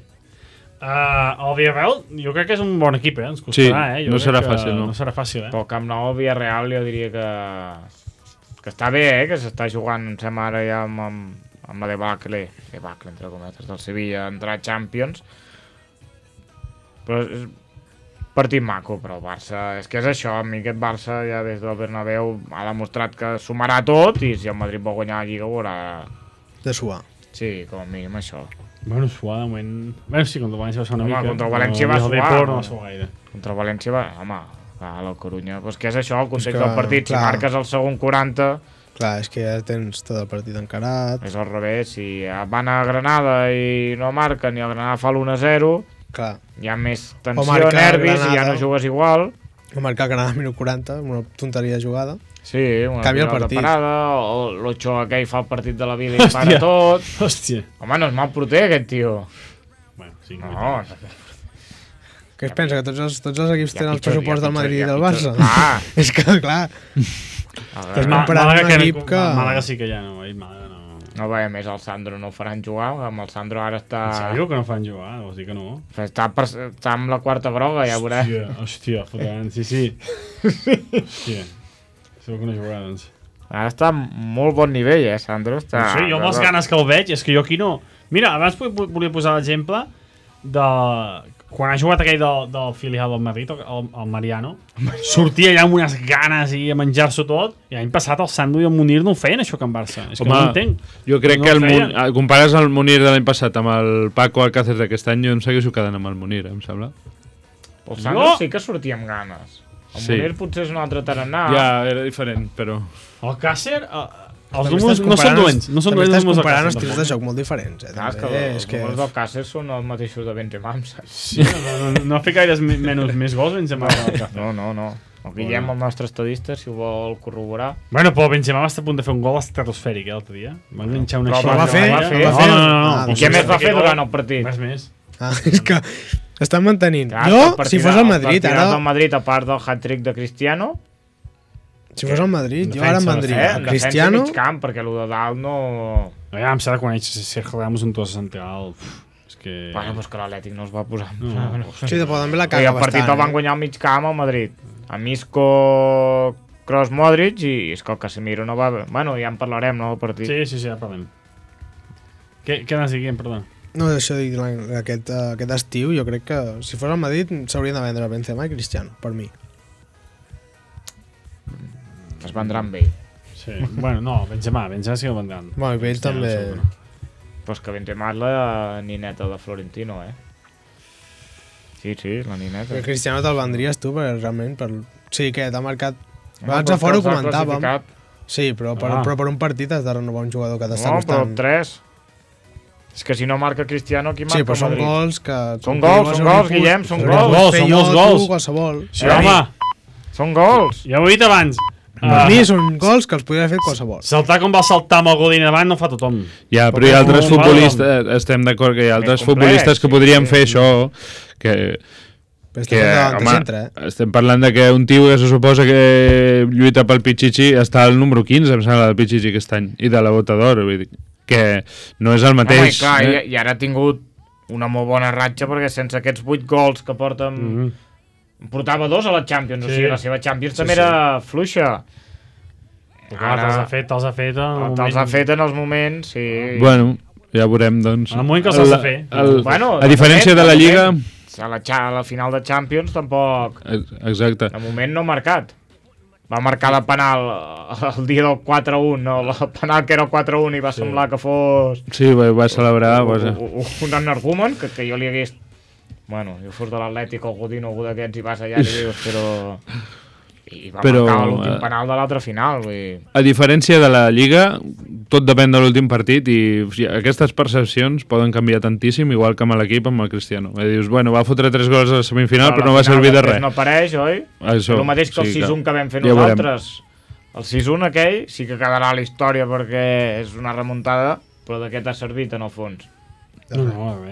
El Villarreal jo crec que és un bon equip, ens costarà, no serà fàcil, no. No serà fàcil, Però el Camp Nou, Villarreal, jo diria que està bé, que s'està jugant, em sembla ara ja amb la debacle, entre cometes, del Sevilla, entrar a Champions. Però és partit maco, però el Barça... És que és això, a mi aquest Barça ja des del Bernabéu ha demostrat que sumarà tot i si el Madrid vol guanyar la Lliga ho haurà... De suar. Sí, com a mínim això. Bueno, suar de moment... Bueno, sí, contra el València va ser una mica... Contra el València va suar. No va suar gaire. Contra el València va... Home, a la Corunya... Pues que és això, el context del partit. Si marques el segon 40... Clar, és que ja tens tot el partit encarat. És al revés, si van a Granada i no marquen i el Granada fa l'1-0... Clar. Hi ha més tensió, nervis i ja no jugues igual. O marcar Granada minut 40, una tonteria de jugada. Sí, una canvia el partit. Parada, o l'Ochoa aquell fa el partit de la vida i para tot. Hòstia. Home, no és mal porter aquest tio. Bueno, sí. No. Què es pensa, que tots els equips tenen els pressupost del Madrid i del Barça? És que, clar, estàs comparant un equip que... Màlaga sí que ja no, Màlaga no. No, a més, el Sandro no ho faran jugar, amb el Sandro ara està... En sèrio que no faran jugar? Vols dir que no? Està amb la quarta groga, ja veuràs. Hòstia, fotent, sí. Hòstia, segur que no jugarà, doncs. Ara està a molt bon nivell, Sandro? Està... No sé, jo amb les ganes que el veig, és que jo aquí no... Mira, abans volia posar l'exemple de... Quan ha jugat aquell del filial del Madrid, el Mariano, sortia allà amb unes ganes i a menjar-s'ho tot, i l'any passat el Sandro i el Munir no ho feien, això que en Barça. És que no entenc. Jo crec que compares el Munir de l'any passat amb el Paco Alcácer d'aquest any, jo em segueixo quedant amb el Munir, em sembla. El Sandro sí que sortia amb ganes. El Munir potser és un altre tarannà. Ja, era diferent, però... El Alcácer... Els números no són dolents. No són dolents els números comparant estils de joc molt diferents. Els números del Càcer són els mateixos de Benzema, saps? Sí, no ha fet gaires més gols Benzema. No. El Guillem, el nostre estadista, si ho vol corroborar. Bueno, però Benzema va estar a punt de fer un gol estratosfèric l'altre dia. Va enganxar una xarxa. Va fer? No. I què més va fer durant el partit? Res més. És que estan mantenint. Jo, si fos el Madrid, ara... El Madrid, a part del hat-trick de Cristiano... Si fos el Madrid, jo ara em vendria Cristiano... Defensa mig camp, perquè el de dalt no... No, ja em sap de conèixer Sergio Ramos un tos central... És que... Bueno, però és que l'Atlètic no es va posar... Sí, de poden ve la caga bastant. El partit el van guanyar al mig camp al Madrid. A Isco, Kroos, Modric i és que el Casemiro no va... Bueno, ja en parlarem, no, del partit. Sí, ja parlem. Què n'has dit, perdó? No, això dic, aquest estiu jo crec que si fos el Madrid s'haurien de vendre Benzema i Cristiano, per mi. Es vendran bé. Sí. Sí. Bueno, no, Benzema sí que el vendran. Bueno, i Bale també... Però és que Benzema és la nineta de Florentino, Sí, la nineta. El Cristiano te'l vendries tu, realment, Sí, que t'ha marcat... Abans a fora ho comentàvem. Sí, però per un partit has de renovar un jugador que t'està costant. No, però 3. És que si no marca Cristiano, qui marca? Sí, però són gols que... Són gols, Guillem, són gols. Són molts gols. Qualsevol. Sí, home. Són gols. Ja ho he dit abans. Per mi són gols que els podria fer qualsevol. Saltar com va saltar amb el Godín davant no fa tothom. Ja, però hi ha altres futbolistes, estem d'acord que hi ha altres futbolistes que podrien fer això, que home, estem parlant de que un tio que se suposa que lluita pel Pichichi està al número 15, em sembla, del Pichichi aquest any, i de la Bota d'Or, vull dir que no és el mateix. Home, clar, i ara ha tingut una molt bona ratxa perquè sense aquests 8 gols que porten... Portava 2 a la Champions, o sigui, la seva Champions també era fluixa. Ara te'ls ha fet en els moments, sí. Bueno, ja veurem, doncs. En el moment que els has de fer. A diferència de la Lliga... A la final de Champions tampoc... Exacte. De moment no ha marcat. Va marcar la penal el dia del 4-1, no? La penal que era el 4-1 i va semblar que fos... Sí, va celebrar... Un energumen, que jo li hagués... Bueno, jo fos de l'Atlètic o Godín o algú d'aquests i vas allà i dius, però... I va marcar l'últim penal de l'altra final. A diferència de la Lliga, tot depèn de l'últim partit i aquestes percepcions poden canviar tantíssim, igual que amb l'equip, amb el Cristiano. Dius, bueno, va fotre 3 gols a la semifinal, però no va servir de res. No apareix, oi? El mateix que el 6-1 que vam fer nosaltres. El 6-1 aquell sí que quedarà a la història perquè és una remuntada, però de què t'ha servit en el fons? No, bé.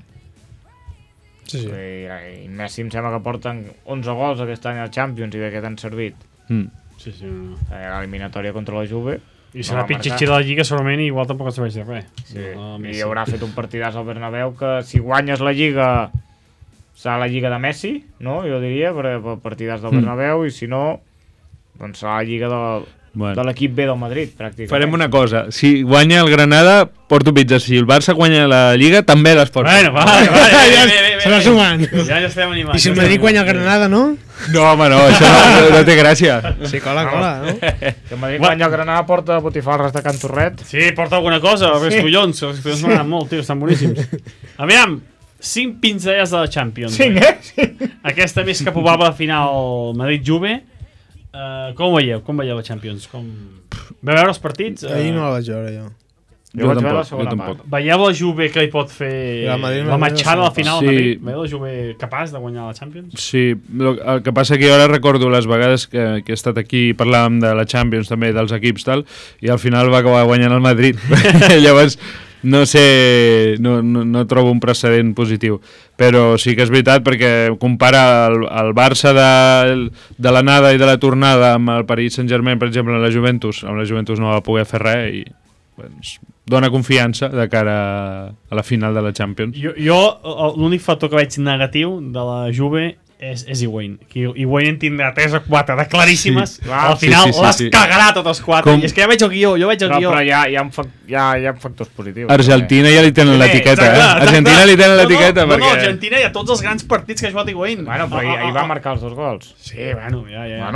Sí. I Messi em sembla que porten 11 gols aquest any al Champions i de què t'han servit? Sí. L'eliminatòria contra la Juve. I serà pitxitxi de la Lliga segurament i igual tampoc serveix de res. Sí. I haurà fet un partidàs al Bernabéu que si guanyes la Lliga serà la Lliga de Messi, no? Jo diria, per partidàs del Bernabéu, i si no, doncs serà la Lliga de l'equip B del Madrid, pràcticament. Farem una cosa, si guanya el Granada, porto pizza. Si el Barça guanya la Lliga, també les porto. Bueno, vale. Se va sumant. Ja estem animant. I si el Madrid guanya el Granada, no? No, home, no, això no té gràcia. Sí, cola, no? Si el Madrid guanya el Granada, porta botifarres de Can Torret. Sí, porta alguna cosa, els collons. Els collons m'agraden molt, tio, estan boníssims. Aviam, 5 pinzellades de la Champions. 5, Sí. Aquesta més que probable final Madrid-Juve. Com ho veieu? Com veieu la Champions? Va veure els partits? Ahir no la vaig veure, jo. Jo vaig veure la segona part. Veieu la Juve que hi pot fer la matxada a la final? Sí. Veieu la Juve capaç de guanyar la Champions? Sí, el que passa que jo ara recordo les vegades que he estat aquí i parlàvem de la Champions també, dels equips tal, i al final va acabar guanyant el Madrid. Llavors no sé, no trobo un precedent positiu, però sí que és veritat perquè compara el Barça de l'anada i de la tornada amb el Paris Saint-Germain, per exemple, amb la Juventus no va poder fer res i doncs, dona confiança de cara a la final de la Champions. Jo l'únic factor que veig negatiu de la Juve és Higuaín. Higuaín en tindrà 3 o 4 de claríssimes, al final les cagarà totes 4. I és que ja veig el guió, però hi ha factors positius. Argentina ja li tenen l'etiqueta, Argentina li tenen l'etiqueta. No, Argentina hi ha tots els grans partits que ha jugat Higuaín. Bueno, però ahir va marcar els 2 gols. Sí, bueno, ja.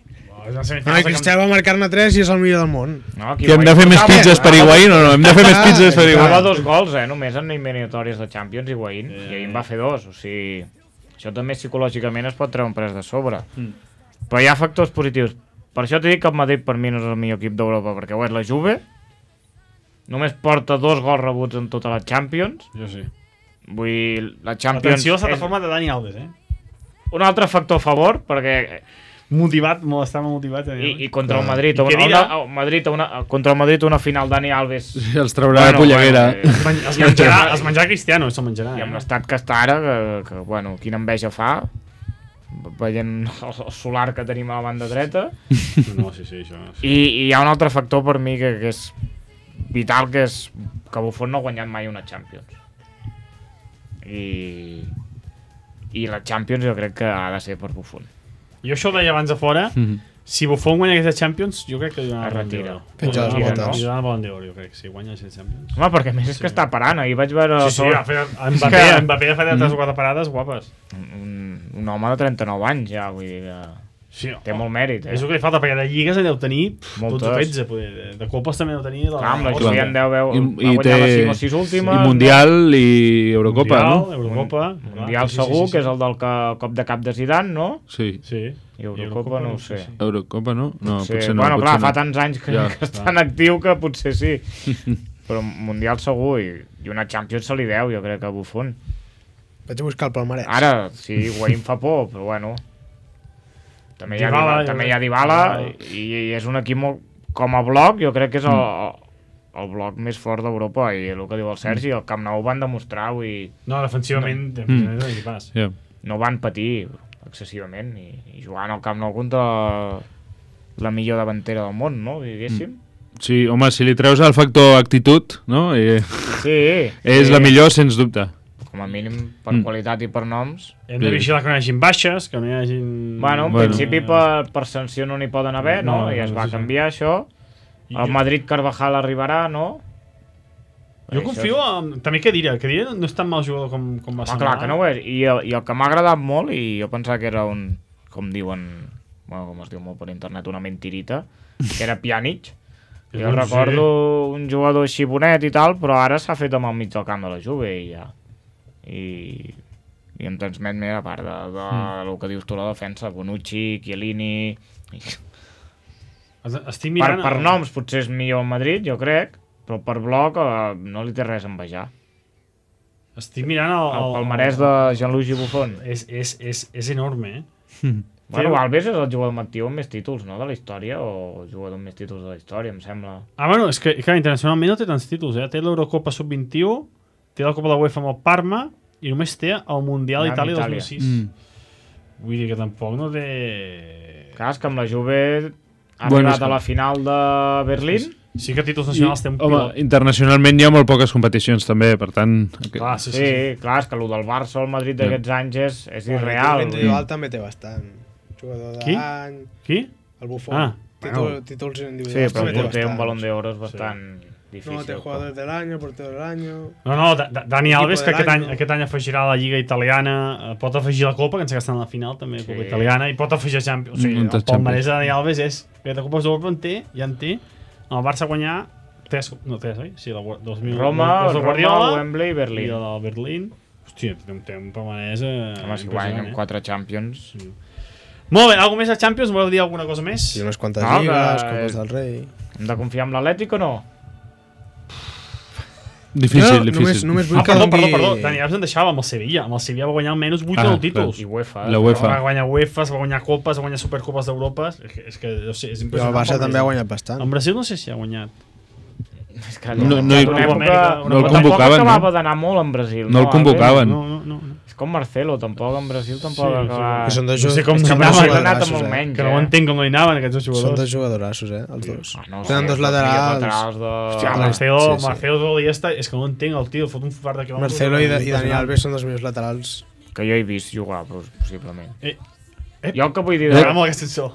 El Cristiano va marcar-ne 3 i és el millor del món. Que hem de fer més pizzas per Higuaín o no? Hem de fer més pizzas per Higuaín. Va 2 gols, només en eliminatòries de Champions Higuaín, i ahir en va fer 2, o sigui... Això també psicològicament es pot treure un pres de sobre. Però hi ha factors positius. Per això t'he dit que el Madrid per mi no és el millor equip d'Europa, perquè ho és la Juve, només porta 2 gols rebuts en tota la Champions. Jo sí. Vull dir, la Champions... Atenció a la plataforma de Dani Alves, Un altre factor a favor, perquè... Estava motivat. I contra el Madrid. Contra el Madrid una final Dani Alves... Els traurà de polleguera. Es menjarà Cristiano, se'l menjarà. I amb l'estat que està ara, que quina enveja fa, veient el solar que tenim a la banda dreta. No, sí, això. I hi ha un altre factor per mi que és vital, que és que Buffon no ha guanyat mai una Champions. I la Champions jo crec que ha de ser per Buffon. Jo això ho deia abans de fora. Si Buffon guanya aquesta Champions, jo crec que li donarà Penja les botes. Li donarà Ballon d'Or, jo crec, si guanya aquesta Champions. Home, perquè més és que està parant. Ahir vaig veure... Sí, Mbappé ha fet 3 o 4 parades guapes. Un home de 39 anys ja, vull dir que... Sí, té molt mèrit, És el que li falta, perquè de lligues en deu tenir 12 o 13, de copes també deu tenir... Clar, amb la Juve en deu I guanyar les 5 o 6 últimes. I Mundial i Eurocopa, no? Eurocopa. Mundial segur, que és el del cop de cap de Zidane, no? Sí. I Eurocopa no ho sé. Eurocopa no? No, potser no. Bueno, clar, fa tants anys que està en actiu que potser sí. Però Mundial segur, i una Champions se li deu, jo crec, a Buffon. Vaig a buscar el palmarès. Ara, sí, Higuaín fa por, però bueno... També hi ha Dybala i és un equip molt... Com a bloc, jo crec que és el bloc més fort d'Europa, i el que diu el Sergi, el Camp Nou van demostrar, No, defensivament no van patir excessivament, i jugant al Camp Nou contra la millor davantera del món, no? Diguéssim. Sí, home, si li treus el factor actitud, no? És la millor, sens dubte. Com a mínim, per qualitat i per noms. Hem de vigilar que no hi hagin baixes, que no hi hagin... Bueno, en principi per sanció no n'hi poden haver, no? I es va canviar això. El Madrid Carvajal arribarà, no? Jo confio en... També Khedira no és tan mal jugador com va semblar. Clar que no ho és. I el que m'ha agradat molt, i jo pensava que era un... Com diuen... Bueno, com es diu molt per internet, una mentirita, que era Pjanic. Jo recordo un jugador així bonet i tal, però ara s'ha fet amb el mig del camp de la Juve i ja... I em transmet més a part del que dius tu, la defensa, Bonucci, Chiellini... Estic mirant... Per noms potser és millor el Madrid, jo crec, però per bloc no li té res a envejar. Estic mirant el palmarès de Gianluigi Buffon. És enorme, Bueno, Alves és el jugador amb actiu amb més títols, no?, de la història, o el jugador amb més títols de la història, em sembla. Bueno, és que internacionalment no té tants títols, Té l'Eurocopa Sub-21, té la Copa de la UEFA amb el Parma i només té el Mundial d'Itàlia 2006. Vull dir que tampoc no té... Clar, és que amb la Juve ha arribat a la final de Berlín. Sí que títols nacionals té un pilot. Home, internacionalment hi ha molt poques competicions també, per tant... Clar, sí, clar, és que el del Barça o el Madrid d'aquests anys és irreal. L'individual també té bastant. Jugador de l'any... Qui? El Buffon. Títols individuals. Sí, però el porter un Balón d'Oro és bastant... difícil. No, té jugador de l'any, porter de l'any... No, Dani Alves, que aquest any afegirà la Lliga Italiana, pot afegir la Copa, que ens està en la final també, Copa Italiana, i pot afegir Champions. O sigui, el palmarès de Dani Alves és que de Copes d'Europa ja en té, el Barça guanyar 3, oi? Sí, la 2000... Roma, Wembley i Berlín. I el Berlín. Hòstia, té un palmarès Home, si guanyen 4 Champions... Molt bé, alguna més a Champions? Voleu dir alguna cosa més? Sí, unes quantes lligues, Copes del Rei... Hem de confiar en l'Atlètic o no? Difícil. Només vull que perdó, Dani Alves en deixava amb el Sevilla. Amb el Sevilla va guanyar almenys 8 o 9 títols. I UEFA. La UEFA. Va guanyar UEFA, va guanyar Copes, va guanyar Supercopes d'Europa. És que, no sé, és impressionant. Però el Barça també ha guanyat bastant. En Brasil no sé si ha guanyat. És que no el convocaven, no? Acabava d'anar molt en Brasil. No el convocaven. No. És com Marcelo, tampoc en Brasil tampoc acaba... Que són dos jugadorassos, que no ho entenc com no hi anaven aquests dos jugadors. Són dos jugadorassos, els dos. Tenen dos laterals. Hòstia, Marcelo Iniesta, és que no entenc el tio, fot un fart de quilòmetres. Marcelo i Dani Alves són dels millors laterals que jo he vist jugar, possiblement. Jo el que vull dir... M'agrada molt aquest sensor.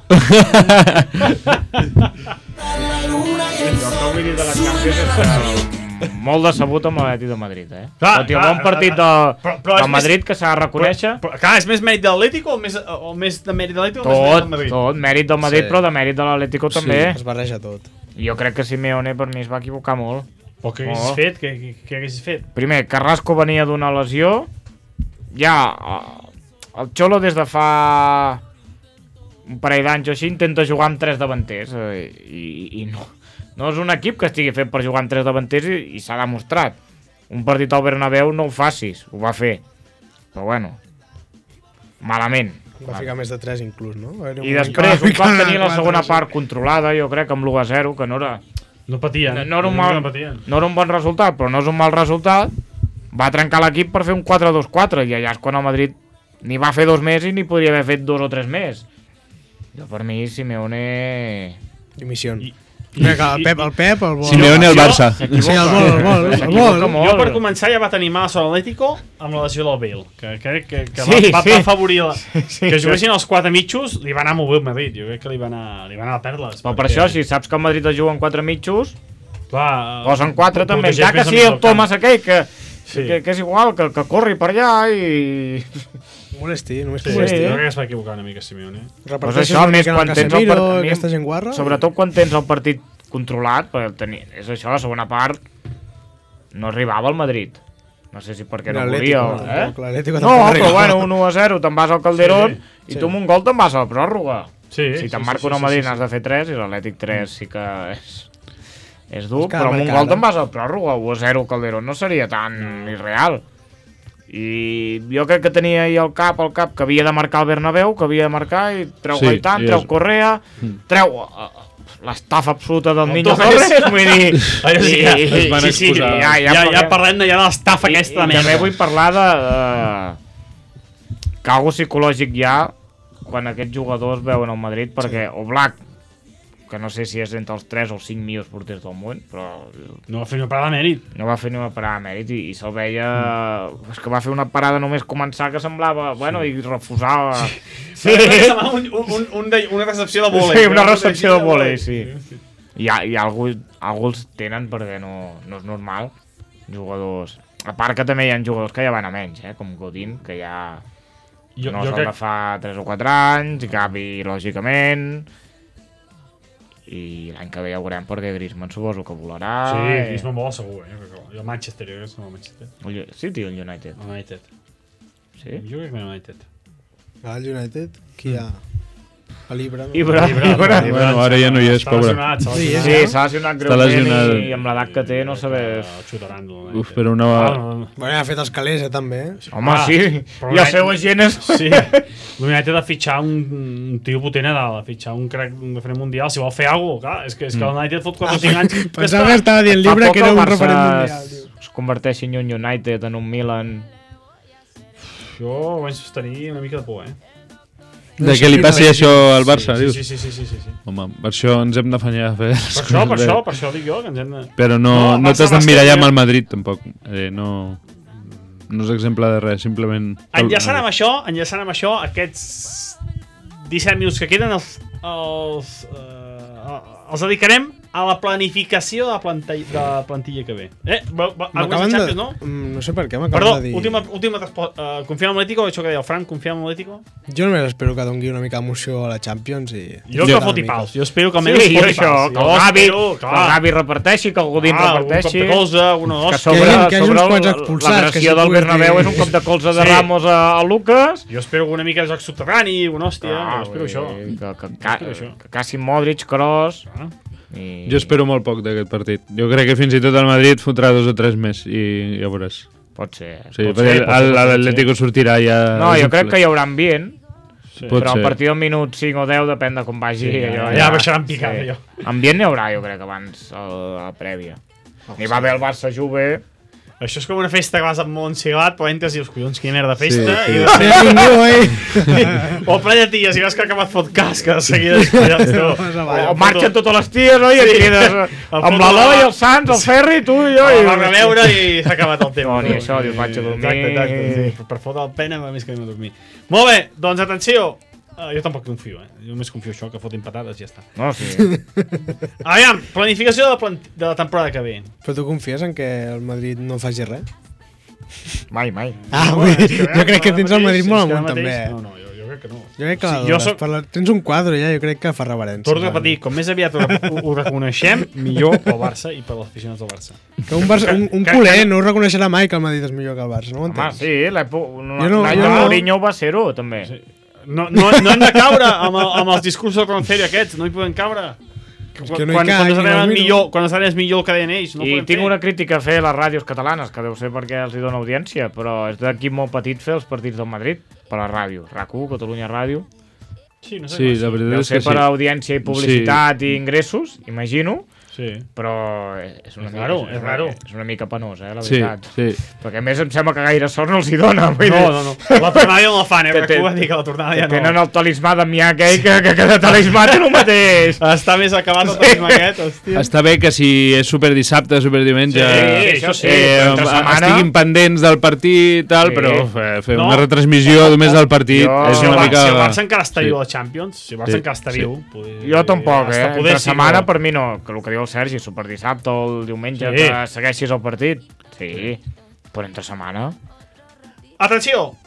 Jo el que vull dir de la Champions és que... Molt decebut amb l'Atlètic de Madrid, Tot i el bon partit del Madrid que s'ha de reconèixer. Clar, és més mèrit de l'Atlético o més de mèrit de l'Atlético o més mèrit del Madrid? Tot, mèrit del Madrid, però de mèrit de l'Atlético també. Es barreja tot. Jo crec que Simeone per mi es va equivocar molt. Però què haguessis fet? Què haguessis fet? Primer, Carrasco venia d'una lesió. Ja, el Xolo des de fa un parell d'anys o així intenta jugar amb 3 davanters i no és un equip que estigui fet per jugar amb 3 davanters i s'ha demostrat. Un partit al Bernabéu no ho facis, ho va fer. Però bueno, malament. Va ficar més de 3 inclús, no? I després, un cop tenia la segona part controlada, jo crec, amb l'1-0, que no era... No patien. No era un bon resultat, però no és un mal resultat. Va trencar l'equip per fer un 4-2-4 i allà és quan el Madrid ni va fer 2 més i ni podria haver fet 2 o 3 més. Jo per mi, Simeone... Dimissió. El Pep, el vol. Simeone al Barça. Sí, el vol. Jo per començar ja va tenir mal a l'Atlético amb la lesió del Bale, que va afavorir que juguessin els 4 mitjos, li va anar molt bé el Madrid. Jo crec que li va anar a perles. Però per això, si saps que el Madrid es juga en 4 mitjos, posen 4 també. Ja que sí el Thomas aquell, que és igual, que corri per allà i... Molesti, només Sí, que molesti. jo crec que es va equivocar una mica Simeone. Pues això, més quan tens el partit... Aquesta gent guarra. Sobretot quan tens el partit controlat, és això, la segona part no arribava al Madrid. No sé si perquè no volia... No, però bueno, 1-0, te'n vas al Calderón i tu amb un gol te'n vas a la pròrroga. Si te'n marca una Madrid n'has de fer 3 i l'Atlètic 3 sí que és dur, però amb un gol te'n vas a la pròrroga. 1-0 al Calderón no seria tan irreal. I jo crec que tenia ahir al cap que havia de marcar el Bernabéu, que havia de marcar, i treu Gaitán, treu Correa, treu l'estafa absoluta del Niño Torres, vull dir... Ja parlem de l'estafa aquesta. I també vull parlar de... que algo psicològic hi ha quan aquests jugadors veuen el Madrid, perquè Oblak, que no sé si és entre els 3 o 5 millors porters del món, però... No va fer una parada de mèrit. No va fer una parada de mèrit i se'l veia... És que va fer una parada només començar que semblava... Bueno, i refusava... Sí. Una recepció de vòlei. Sí, una recepció de vòlei, sí. I algú els tenen perquè no és normal. Jugadors... A part que també hi ha jugadors que ja van a menys, com Godín, que ja... No se'l de fa 3 o 4 anys, Gavi, lògicament... I l'any que ve ja veurem perquè Griezmann suposo que volarà. Sí, Griezmann vola segur, Jo Manchester, jo crec que és el Manchester. City o el United? El United. Sí? Jo crec que el United. El United? Qui hi ha? A l'Ibra, no? Ibra. Bueno, ara ja no hi és, pobre. Sí, s'ha lesionat greument i amb l'edat que té no saber... Uf, però una... Bueno, ha fet els calés, també. Home, sí. I el seu agent és... Sí. L'United ha de fitxar un tio potent a dalt, a fitxar un crack de referent mundial, si vol fer alguna cosa, clar, és que el United fot 4 o 5 anys... Pensava que estava dient l'Ibra que era un referent mundial, tio. Es converteixi en un United, en un Milan... Jo vaig sostenir una mica de por, De què li passi això al Barça, dius? Sí. Home, per això ens hem d'afanyar a fer... Per això dic jo, que ens hem de... Però no t'has d'emmirallar amb el Madrid, tampoc. No és exemple de res, simplement... Enllaçant amb això, aquests 17 minuts que queden els dedicarem a la planificació de la plantilla que ve. Alguns Champions, no? No sé per què m'acaben de dir... Última resposta. Confia en l'Atlético? Això que deia el Frank, confia en l'Atlético? Jo només espero que doni una mica d'emoció a la Champions i... Jo que foti pals. Jo espero que almenys foti pals. Que el Gavi reparteixi, que el Godín reparteixi. Un cop de colze, una o dos. Que hagi uns quants expulsats. L'agressió del Bernabéu és un cop de colze de Ramos a Lucas. Jo espero una mica de joc subterrani, una hòstia. Jo espero això. Que Cassi Modric, Kroos... Jo espero molt poc d'aquest partit. Jo crec que fins i tot el Madrid fotrà 2 o 3 més i ja veuràs. Pot ser. Sí, l'Atlético sortirà ja... No, jo crec que hi haurà ambient, però a partir del minut 5 o 10 depèn de com vagi. Ja baixaran picant, Ambient n'hi haurà, jo crec, abans a la prèvia. N'hi va haver el Barça-Juve... Això és com una festa que vas amb un cigat, però entres i dius, collons, quina merda de festa. O ple de ties, i veus que ha acabat fot casca de seguida. O marxen totes les ties, no? I et quedes amb l'Eloi, el Sants, el Ferri, tu i jo. Va reveure i s'ha acabat el tema. No, ni això, dius, vaig a dormir. Exacte. Per fotre el pena, més que anem a dormir. Molt bé, doncs atenció. Jo tampoc confio, Jo més confio això, que fotin patades i ja està. No, sí. Aviam, planificació de la temporada que ve. Però tu confies en que el Madrid no faci res? Mai. Jo crec que tens el Madrid molt amunt, també. No, jo crec que no. Jo crec que tens un quadre ja, jo crec que fa reverència. Torno a repetir, com més aviat ho reconeixem, millor pel Barça i per als aficionats del Barça. Que un culer no ho reconeixerà mai que el Madrid és millor que el Barça, no ho entens? Home, sí, l'any de Mourinho va ser-ho, també. No hem de caure amb els discursos de Roncerio aquests, no hi podem caure. Quan estarem millor que deien ells. I tinc una crítica a fer a les ràdios catalanes, que deu ser perquè els hi dona audiència, però és d'equip molt petit fer els partits del Madrid per la ràdio. RAC1, Catalunya Ràdio. Sí, no sé. Sí, la veritat és que sí. Deu ser per audiència i publicitat i ingressos, imagino. Sí. Però és una mica penós, la veritat. Sí. Perquè a més em sembla que gaire sort no els hi dona. No. La tornada ja no la fan, RAC1 va dir que la tornada ja no. Tenen el talismà de Miyake que cada talismà té el mateix. Està més acabat el talismà aquest, hòstia. Està bé que si és superdissabte, superdiumenge, estiguin pendents del partit i tal, però fer una retransmissió només del partit és una mica... Si el Barça encara està viu a Champions, si el Barça encara està viu... Jo tampoc, entre setmana per mi no, que el que diu el Sergi, superdissabte o el diumenge que segueixis el partit, sí, però entre setmana... Atenció!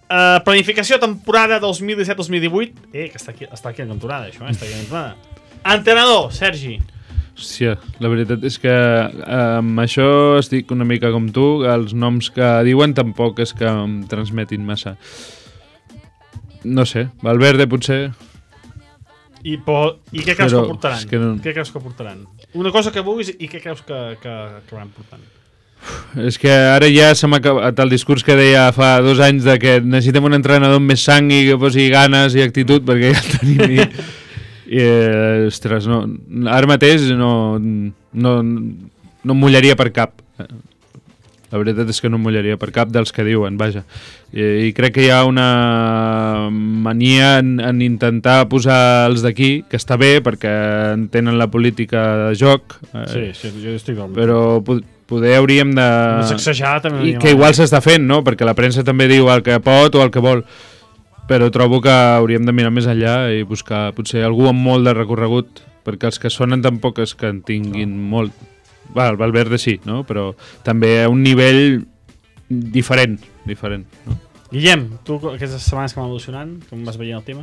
Planificació temporada 2017-2018. Que està aquí la temporada, això, està aquí la temporada. Entrenador, Sergi. Hòstia, la veritat és que amb això estic una mica com tu, els noms que diuen tampoc és que em transmetin massa. No sé, Valverde potser... I què creus que portaran? No... Què creus que portaran? Una cosa que vulguis i què creus que van portant? És que ara ja se m'ha acabat el discurs que deia fa 2 anys de que necessitem un entrenador amb més sang i que posi ganes i actitud, perquè ja el tenim ostres, no, ara mateix no em mullaria per cap. La veritat és que no em mullaria per cap dels que diuen, vaja. I crec que hi ha una mania en intentar posar els d'aquí, que està bé perquè entenen la política de joc. Sí, jo estic d'home. Però poder hauríem de... No s'exagerar també. I que igual s'està fent, no? Perquè la premsa també diu el que pot o el que vol. Però trobo que hauríem de mirar més enllà i buscar potser algú amb molt de recorregut, perquè els que sonen tampoc és que en tinguin molt. El Valverde sí, no? Però també a un nivell diferent, no? Guillem, tu aquestes setmanes que m'ha evolucionant, com vas veient el tema?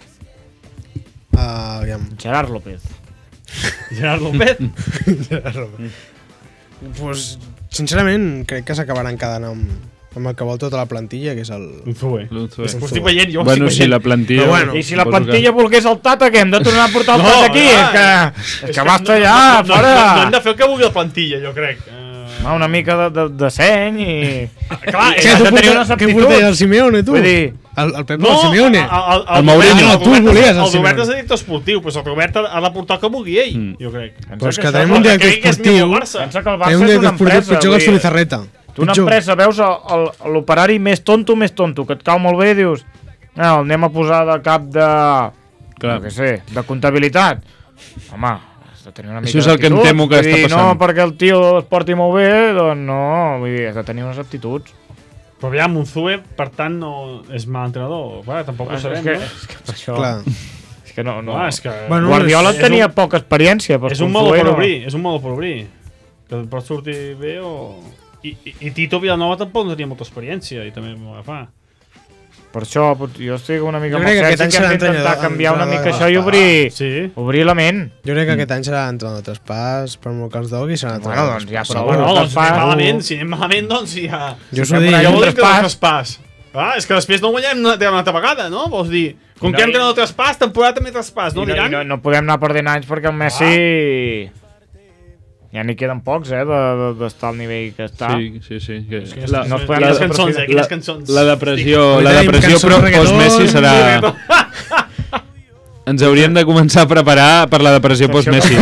Gerard López. Gerard López? Gerard López. Pues, sincerament, crec que s'acabaran quedant amb el que vol tota la plantilla, que és el... L'Unzué. Ho estic veient, jo bueno, si la plantilla... Bueno, I si la plantilla volgués el Tata, què? Hem de tornar a portar el Tata aquí? És que basta ja, fora! No hem de fer el que vulgui la plantilla, jo crec. Una mica de seny i... Clar, què portaria el Simeone, tu? Vull dir... El Pep del Simeone? El Mourinho. Tu el volies, el Robert és Simeone. director esportiu, però el Robert ha de portar el que vulgui ell, jo crec. Però és que tenim un director esportiu... Pensa que el Tenim Barça un és director una esportiu empresa. pitjor que el Zubizarreta. Tu una empresa veus l'operari més tonto, que et cau molt bé i dius no, el anem a posar de cap de... Clar. No sé, de comptabilitat. Home, has de tenir una mica això és el que em d'actitud. temo que està passant. No, perquè el tio es porti molt bé, doncs no, vull dir, has de tenir unes aptituds. Però ja, Unzué, per tant, no és mal entrenador. Clar, tampoc ho sabem, no? És que per això... Clar. És que no. És que... Bueno, Guardiola tenia poca experiència. És un modo per obrir, Que et pot sortir bé o... I Tito Vilanova tampoc no tenia molta experiència i també m'ho agafar. Per això, jo estic una mica Jo crec que aquest any que hem serà d'intentar canviar una mica això i obrir la ment. Jo crec que aquest any serà entrenador de traspàs, per molt que els dogui serà entrenador de traspàs. Doncs si anem malament, doncs ja... Jo us ho dic. Jo vol dir que el traspàs. És que després no guanyem una altra vegada, no? Vols dir, com que hem entrenador de traspàs, temporada també traspàs, no? No podem anar perdent anys perquè el Messi... Ja n'hi queden pocs, d'estar al nivell que està. Sí. Quines cançons? La depressió post-Messi serà... Ens hauríem de començar a preparar per la depressió post-Messi.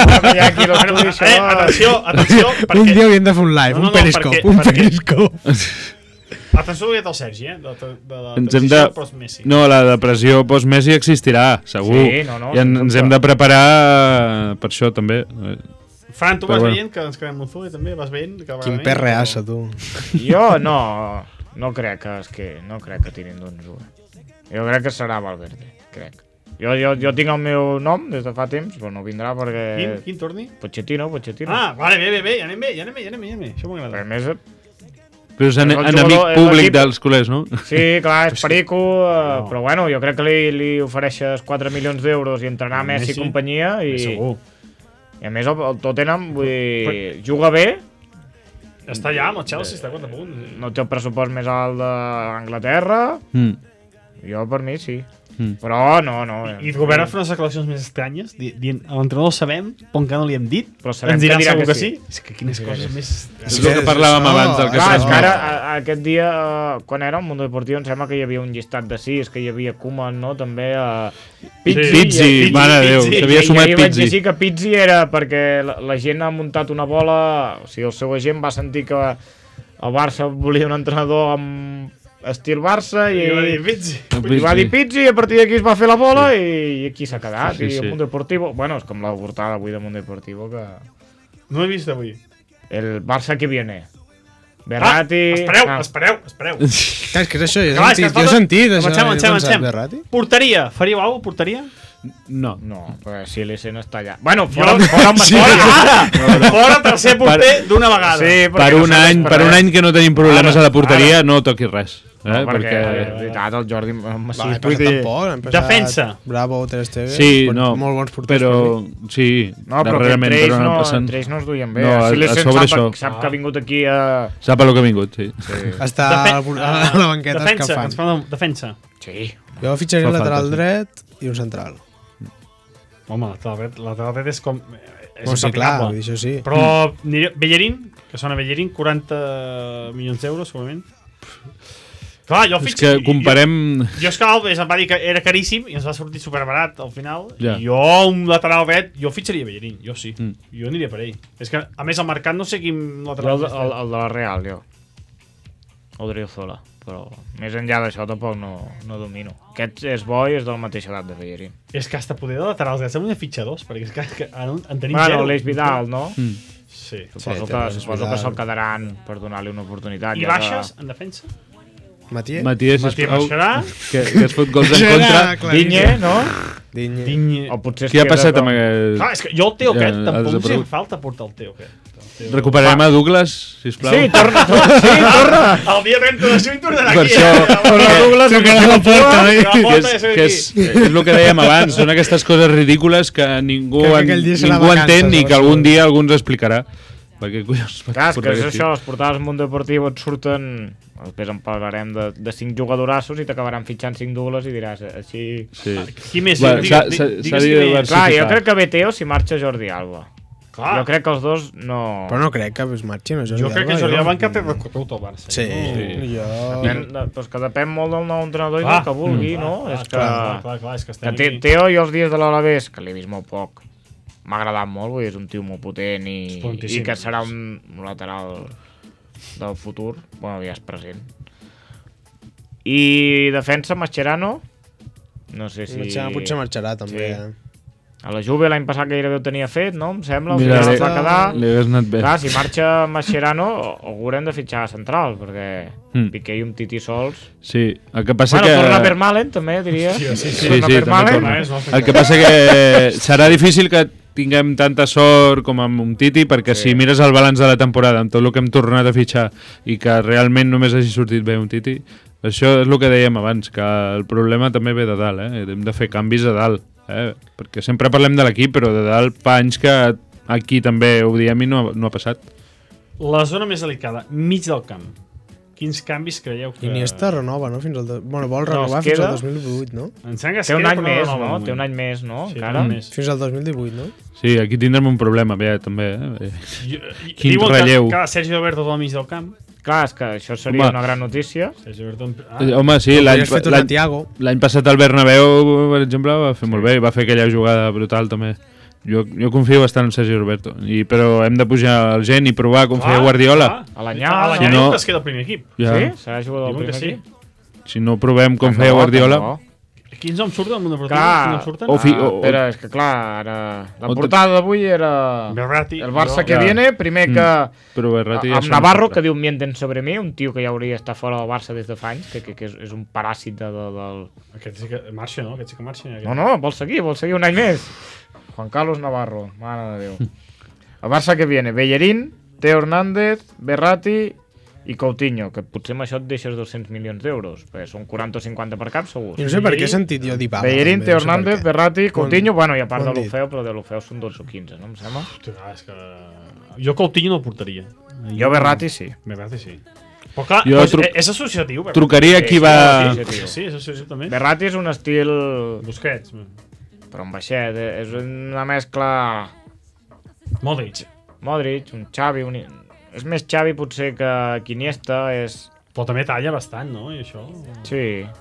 Atenció, un dia hauríem de fer un live, un periscope. Atenció al Sergi, de la depressió post-Messi. No, la depressió post-Messi existirà, segur. I ens hem de preparar per això, també. Fran, tu vas veient que ens quedem Unzué també? Vas veient? Quin pes reassa, tu. Jo no crec que tirin d'Unzué. Jo crec que serà Valverde, crec. Jo tinc el meu nom des de fa temps, però no vindrà perquè... Quin torni? Pochettino. Vale, bé, ja anem bé. Això m'agrada. A més... Però és enemic públic dels culers, no? Sí, clar, és perico, però bueno, jo crec que li ofereixes 4 milions d'euros i entrenar Messi i companyia i... Segur. I a més el Tottenham, vull dir, juga bé. Està allà amb el Chelsea, està a 4 punts. No té el pressupost més alt d'Anglaterra. Jo, per mi, sí. Però no. I Robert va fer unes declaracions més estranyes, dient, a l'entrenador sabem, però encara no li hem dit, però sabem ens dirà segur que sí. És que quines coses més... És el que parlàvem abans del que és que ara, aquest dia, quan era el Mundo Deportiu, em sembla que hi havia un llistat de 6, que hi havia Koeman, no?, també Pizzi, mare de Déu, s'havia sumat Pizzi. Vaig dir que Pizzi era perquè la gent ha muntat una bola, o sigui, el seu agent va sentir que el Barça volia un entrenador amb estil Barça i va dir Pizzi i a partir d'aquí es va fer la bola i aquí s'ha quedat. I el Mundo Deportivo, bueno, és com la portada avui del Mundo Deportivo que... No l'he vist avui. El Barça que viene. Berratti... Espereu. Clar, és que és això, jo he sentit això. Avancem. Porteria, faríeu alguna cosa, porteria? No, perquè si l'Essen està allà. Bueno, fora tercer porter d'una vegada. Per un any que no tenim problemes a la porteria, no toquis res. perquè és veritat, el Jordi Massip... Tampoc, defensa. Bravo, Ter Stegen. Sí, no, molt bons porters. però sí, no, però que entre ells no es duien bé. No, a sobre això. Sap que ha vingut aquí a... Sap el que ha vingut, sí. Està a la banqueta escafant. Defensa. Sí. Jo fitxaria un lateral dret i un central. Home, lateral dret és com... Sí, clar, això sí. Però Bellerín, que sona Bellerín, 40 milions d'euros, segurament. Clar, jo és que comparem... Jo és que Alves em va dir que era caríssim i ens va sortir superbarat al final. Ja. I jo, un lateral dret, jo fitxaria Bellerín, jo sí. Jo aniria per ell. És que, a més, al mercat no sé quin lateral dret. El de la Real, jo. Odriozola. Però més enllà d'això tampoc no domino. Aquest és bo i és de la mateixa edat de Bellerín. És que hasta poder de laterals drets hem de fitxar dos, perquè és que en tenim zero. Bueno, l'Eix Vidal, no? Sí. Suposo que se'l quedaran per donar-li una oportunitat. I baixes en defensa? Matías Mascherà, que es fot gols en contra. Digne, no? Digne. O potser què ha passat amb aquest... Clar, és que jo el Teo aquest tampoc em falta portar el Teo aquest. Recuperarem a Douglas, sisplau. Sí, torna. El dia 30 de juny tornarà per aquí. Això, Douglas que a la porta, que és el que dèiem abans, són aquestes coses ridícules que ningú entén i que algun dia algú ens explicarà. Perquè, collons, clar, és que és això, els portals Mundo Deportivo et surten, després en parlarem de 5 jugadorassos i t'acabaran fitxant 5 Douglas i diràs, així... Sí. Qui més? S'ha de diversificar. Clar, jo crec que ve Teo si marxa Jordi Alba. Jo crec que els dos no... Però no crec que es marxin a Jordi Alba. Jo crec que Jordi Alba encara té recorregut al Barça. Sí. Però que depèn molt del nou entrenador i del que vulgui, no? És que Teo i els dies de l'Alavés, que l'he vist molt poc, m'ha agradat molt, vull dir, és un tio molt potent i que serà un lateral del futur, bueno, ja és present. I defensa Mascherano, no sé si... Potser marxarà també, A la Juve l'any passat gairebé ho tenia fet, no? Em sembla, mira, es va quedar... Li hagués anat bé. Clar, si marxa Mascherano, haurem de fitxar a central, perquè Piqué i un Titi sols... Sí, el que passa que... Torna Vermaelen, també, diria. Sí, també torna. El que passa que serà difícil que tinguem tanta sort com amb un Titi, perquè si mires el balanç de la temporada, amb tot el que hem tornat a fitxar, i que realment només hagi sortit bé un Titi, això és el que dèiem abans, que el problema també ve de dalt, hem de fer canvis a dalt. Perquè sempre parlem de l'equip, però de dalt fa anys que aquí també ho diem i no ha passat. La zona més delicada, mig del camp. Quins canvis creieu que... Iniesta renova, no? Vol renovar fins al 2018, no? Em sembla que té un any més, no? Té un any més, no? Encara? Fins al 2018, no? Sí, aquí tindrem un problema, bé, també. Quin diuen relleu. Que Sergio Roberto al mig del camp. Clar, és que això seria una gran notícia. Home, sí, l'any passat el Bernabéu, per exemple, va fer molt bé, va fer aquella jugada brutal també. Jo confio bastant en Sergio Roberto, però hem de pujar el gent i provar com feia Guardiola. A l'Anyà es queda el primer equip. Sí? Serà jugador del primer equip? Si no provem com feia Guardiola... Quins noms surten al Mundo Deportivo? Espera, és que clar, ara... La portada d'avui era... El Barça que viene, primer que... Amb Navarro, que diu mienten sobre mi, un tio que ja hauria estat fora del Barça des de fa anys, que és un paràsit del... Aquest sí que marxa, no? Aquest sí que marxa. No, vol seguir un any més. Juan Carlos Navarro, mare de Déu. El Barça que viene, Bellerín, Teo Hernández, Verratti i Coutinho, que potser amb això et deixes 200 milions d'euros, perquè són 40 o 50 per cap, segur. I no sé per què he sentit jo Dybala. Bellerín, Teo Hernández, Verratti, Coutinho, bueno, i a part de l'Ofeu, però de l'Ofeu són 12 o 15, no em sembla? És que... Jo Coutinho no el portaria. Jo Verratti sí. Verratti sí. Però clar, és associatiu. Trucaria qui va... Sí, és associatiu també. Verratti és un estil... Busquets. Però un baixet, és una mescla... Modric, un Xavi, és més Xavi potser que Iniesta, és... Però també talla bastant, no? I això... Sí.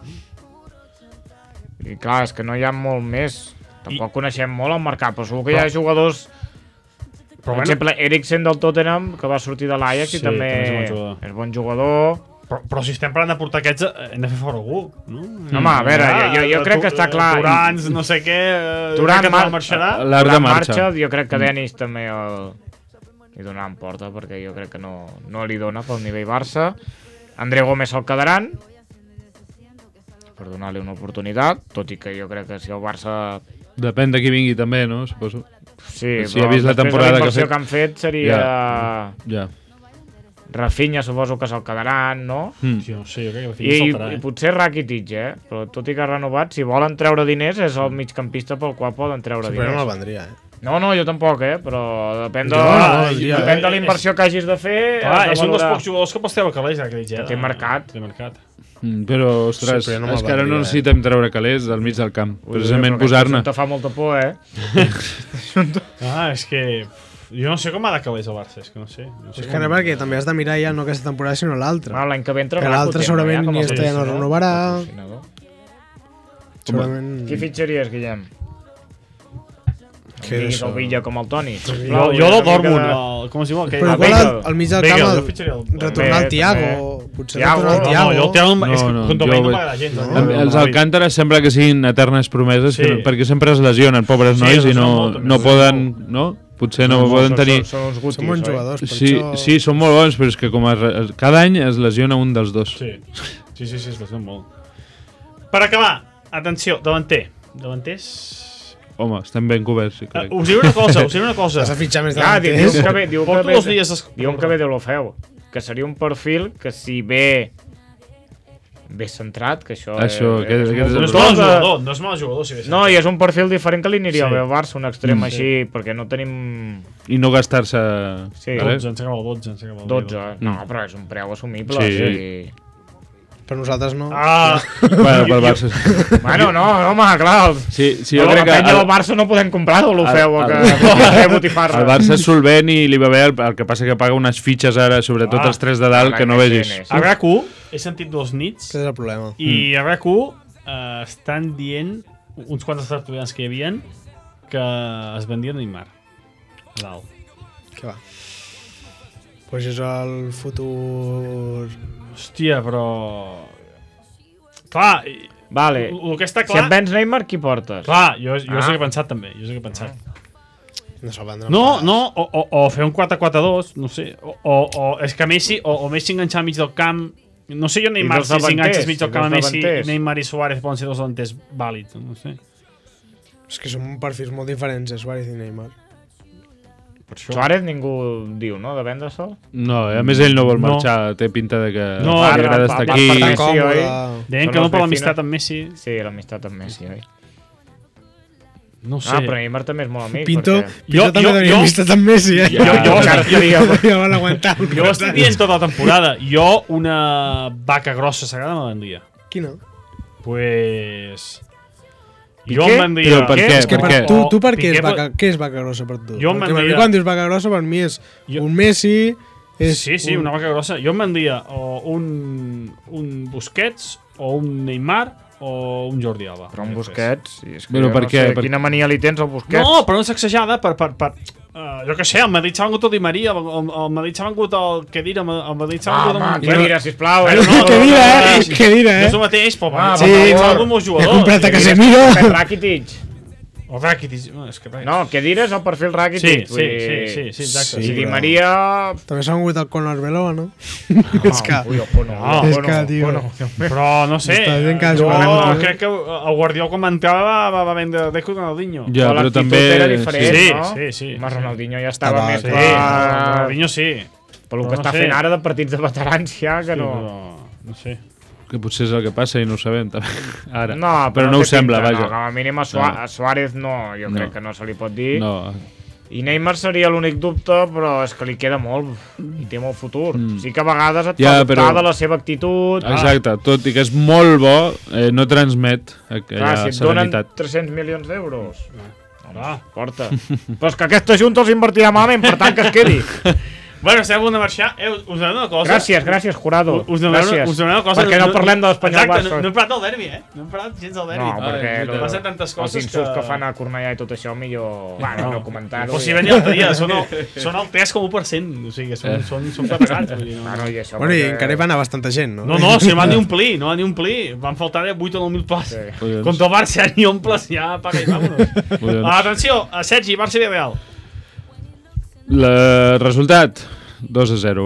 I clar, és que no hi ha molt més. Tampoc coneixem molt el mercat, però segur que hi ha jugadors... Per exemple, Eriksen del Tottenham, que va sortir de l'Ajax i també és bon jugador. Però si estem parlant de portar aquests, hem de fer fora algú, no? Home, a veure, jo crec que està clar... Turans, no sé què... Turant marxarà. L'art de marxa. Jo crec que Denis també li donarà en porta, perquè jo crec que no li dona pel nivell Barça. André Gómez se'l quedaran per donar-li una oportunitat, tot i que jo crec que si el Barça... Depèn de qui vingui també, no? Suposo. Sí, si ha vist la temporada que han fet seria... Ja. Rafinha suposo que se'l quedaran, no? Jo no sé, jo crec que Rafinha saltarà, I potser Rakitic, però tot i que ha renovat, si volen treure diners és el migcampista pel qual poden treure diners. Però no me'l vendria, No, jo tampoc, però depèn de, depèn de la inversió que hagis de fer. És un dels pocs jugadors que pots treure calés, Rakitic, Té mercat. Però, ostres, és que ara no necessitem treure calés del mig del camp, precisament posar-ne. Això fa molta por, és que... Jo no sé com ha de calés el Barça, és que no sé. És que perquè també has de mirar ja no aquesta temporada sinó l'altra. L'any que ve entra que l'altre segurament ni ja no renovarà. Qui fitxaries, Guillem? Diguis el Villa com el Toni. Jo del Dortmund, com es diu? Però igual al mig del camp retornar el Thiago. Potser retornar el Thiago. Jo el Thiago és que contra no m'agrada gens. Els Alcàntara sembla que siguin eternes promeses perquè sempre es lesionen, pobres nois, i no poden... Potser no poden tenir... Són bons jugadors, per això... Sí, són molt bons, però és que com cada any es lesiona un dels dos. Sí, es lesiona molt. Per acabar, atenció, davanters... Home, estem ben coberts, sí, crec. Us diré una cosa. Has de fitxar més davanters. Diuen que ve de l'Ofeu, que seria un perfil que si ve centrat, que això no és mal jugador si ve centrat. No, i és un perfil diferent que li aniria bé al Barça, un extrem així, perquè no tenim... I no gastar-se... 12, ens acaba el 12. 12, no, però és un preu assumible. Sí. Per nosaltres no. Pel Barça. Bueno, no, home, clar. Sí, jo crec que... El Barça no podem comprar-ho, l'Ofeu, que botifarra. El Barça és solvent i li va bé, el que passa que paga unes fitxes ara, sobretot els 3 de dalt, que no vegis. A RAC1 he sentit dos nits. Que és el problema. I a RAC1 estan dient, uns quants tertulians que hi havia, que es vendia Neymar. A dalt. Què va? Pues és el futur... Hòstia, però... Clar, vale. El que està clar... Si et vens Neymar, qui portes? Clar, jo és el que he pensat també, No se'l vendrà. No, o fer un 4-4-2, no sé, o és que Messi, o Messi enganxar al mig del camp, no sé jo Neymar, si enganxes mig del camp a Messi, Neymar i Suárez poden ser dos davanters vàlids, no sé. És que són perfils molt diferents, Suárez i Neymar. Suárez ningú diu, no?, de vendre-se'l? No, a més ell no vol marxar, té pinta de que li agrada estar aquí. Deien que no per l'amistat amb Messi. Sí, l'amistat amb Messi, oi? No sé. Però Neymar també és molt amic. Pinto també tenia amistat amb Messi, Jo estic dient tota la temporada. Jo una vaca grossa sagrada me vendria. Quina? Pues... Jo em vendria... Per què? És que tu per què és vaca grossa per tu? Jo em vendria... Quan dius vaca grossa per mi és un Messi... Sí, una vaca grossa. Jo em vendria un Busquets o un Neymar o un Jordi Alba. Però un Busquets... Però per què? Quina mania li tens al Busquets? No, però no és sacsejada per jo què sé, el Madrid s'ha vengut el Di Maria, el Madrid s'ha vengut el Kedira, el Madrid s'ha vengut... Home, Kedira, sisplau. Kedira, és el mateix, però sí, s'ha vengut molts jugadors. He comprat a Casemiro. Rakitic. O Rakitic, és que res. No, Kedira és el perfil Rakitic. Sí, exacte. I Di Maria... També s'ha vengut el Conor Veloa, no? És que... Ui, el Cono. És que, tio... Però, no sé, jo crec que el Guardiola com entrava va vendre Deco i Ronaldinho. Ja, però també... era diferent, no? Sí. Home, Ronaldinho ja estava més... Ronaldinho sí. Però el que està fent ara de partits de veterans ja, que no... No sé. Que potser és el que passa i no ho sabem també. Ara. No, però no ho sembla, vaja. No, com a mínim a Suárez no, jo crec que no se li pot dir. No. I Neymar seria l'únic dubte, però és que li queda molt i té molt futur. Sí que a vegades et fa dubtar de la seva actitud. Exacte, tot i que és molt bo, no transmet aquella serenitat. Si et donen 300 milions d'euros, porta. Però és que aquesta junta els invertirà malament, per tant que es quedi. Bueno, estem a punt de marxar. Us demanem una cosa. Gràcies, Jurado. Us demanem una cosa. Perquè no parlem de l'Espanyol-Barça. No hem parlat del derbi, No hem parlat gens del derbi. No, perquè passen tantes coses els insults que fan a Cornellà i tot això, millor no comentar-ho. Però si ven l'altre dia, són el 3,1%. O sigui, són preparats. Bueno, i encara va anar bastanta gent, no? No, si van ni omplir. Van faltar 8 o 9.000 places. Contra el Barça ni omples, ja paga i vámonos. Atenció, Sergi, Barça i Real. El resultat 2-0.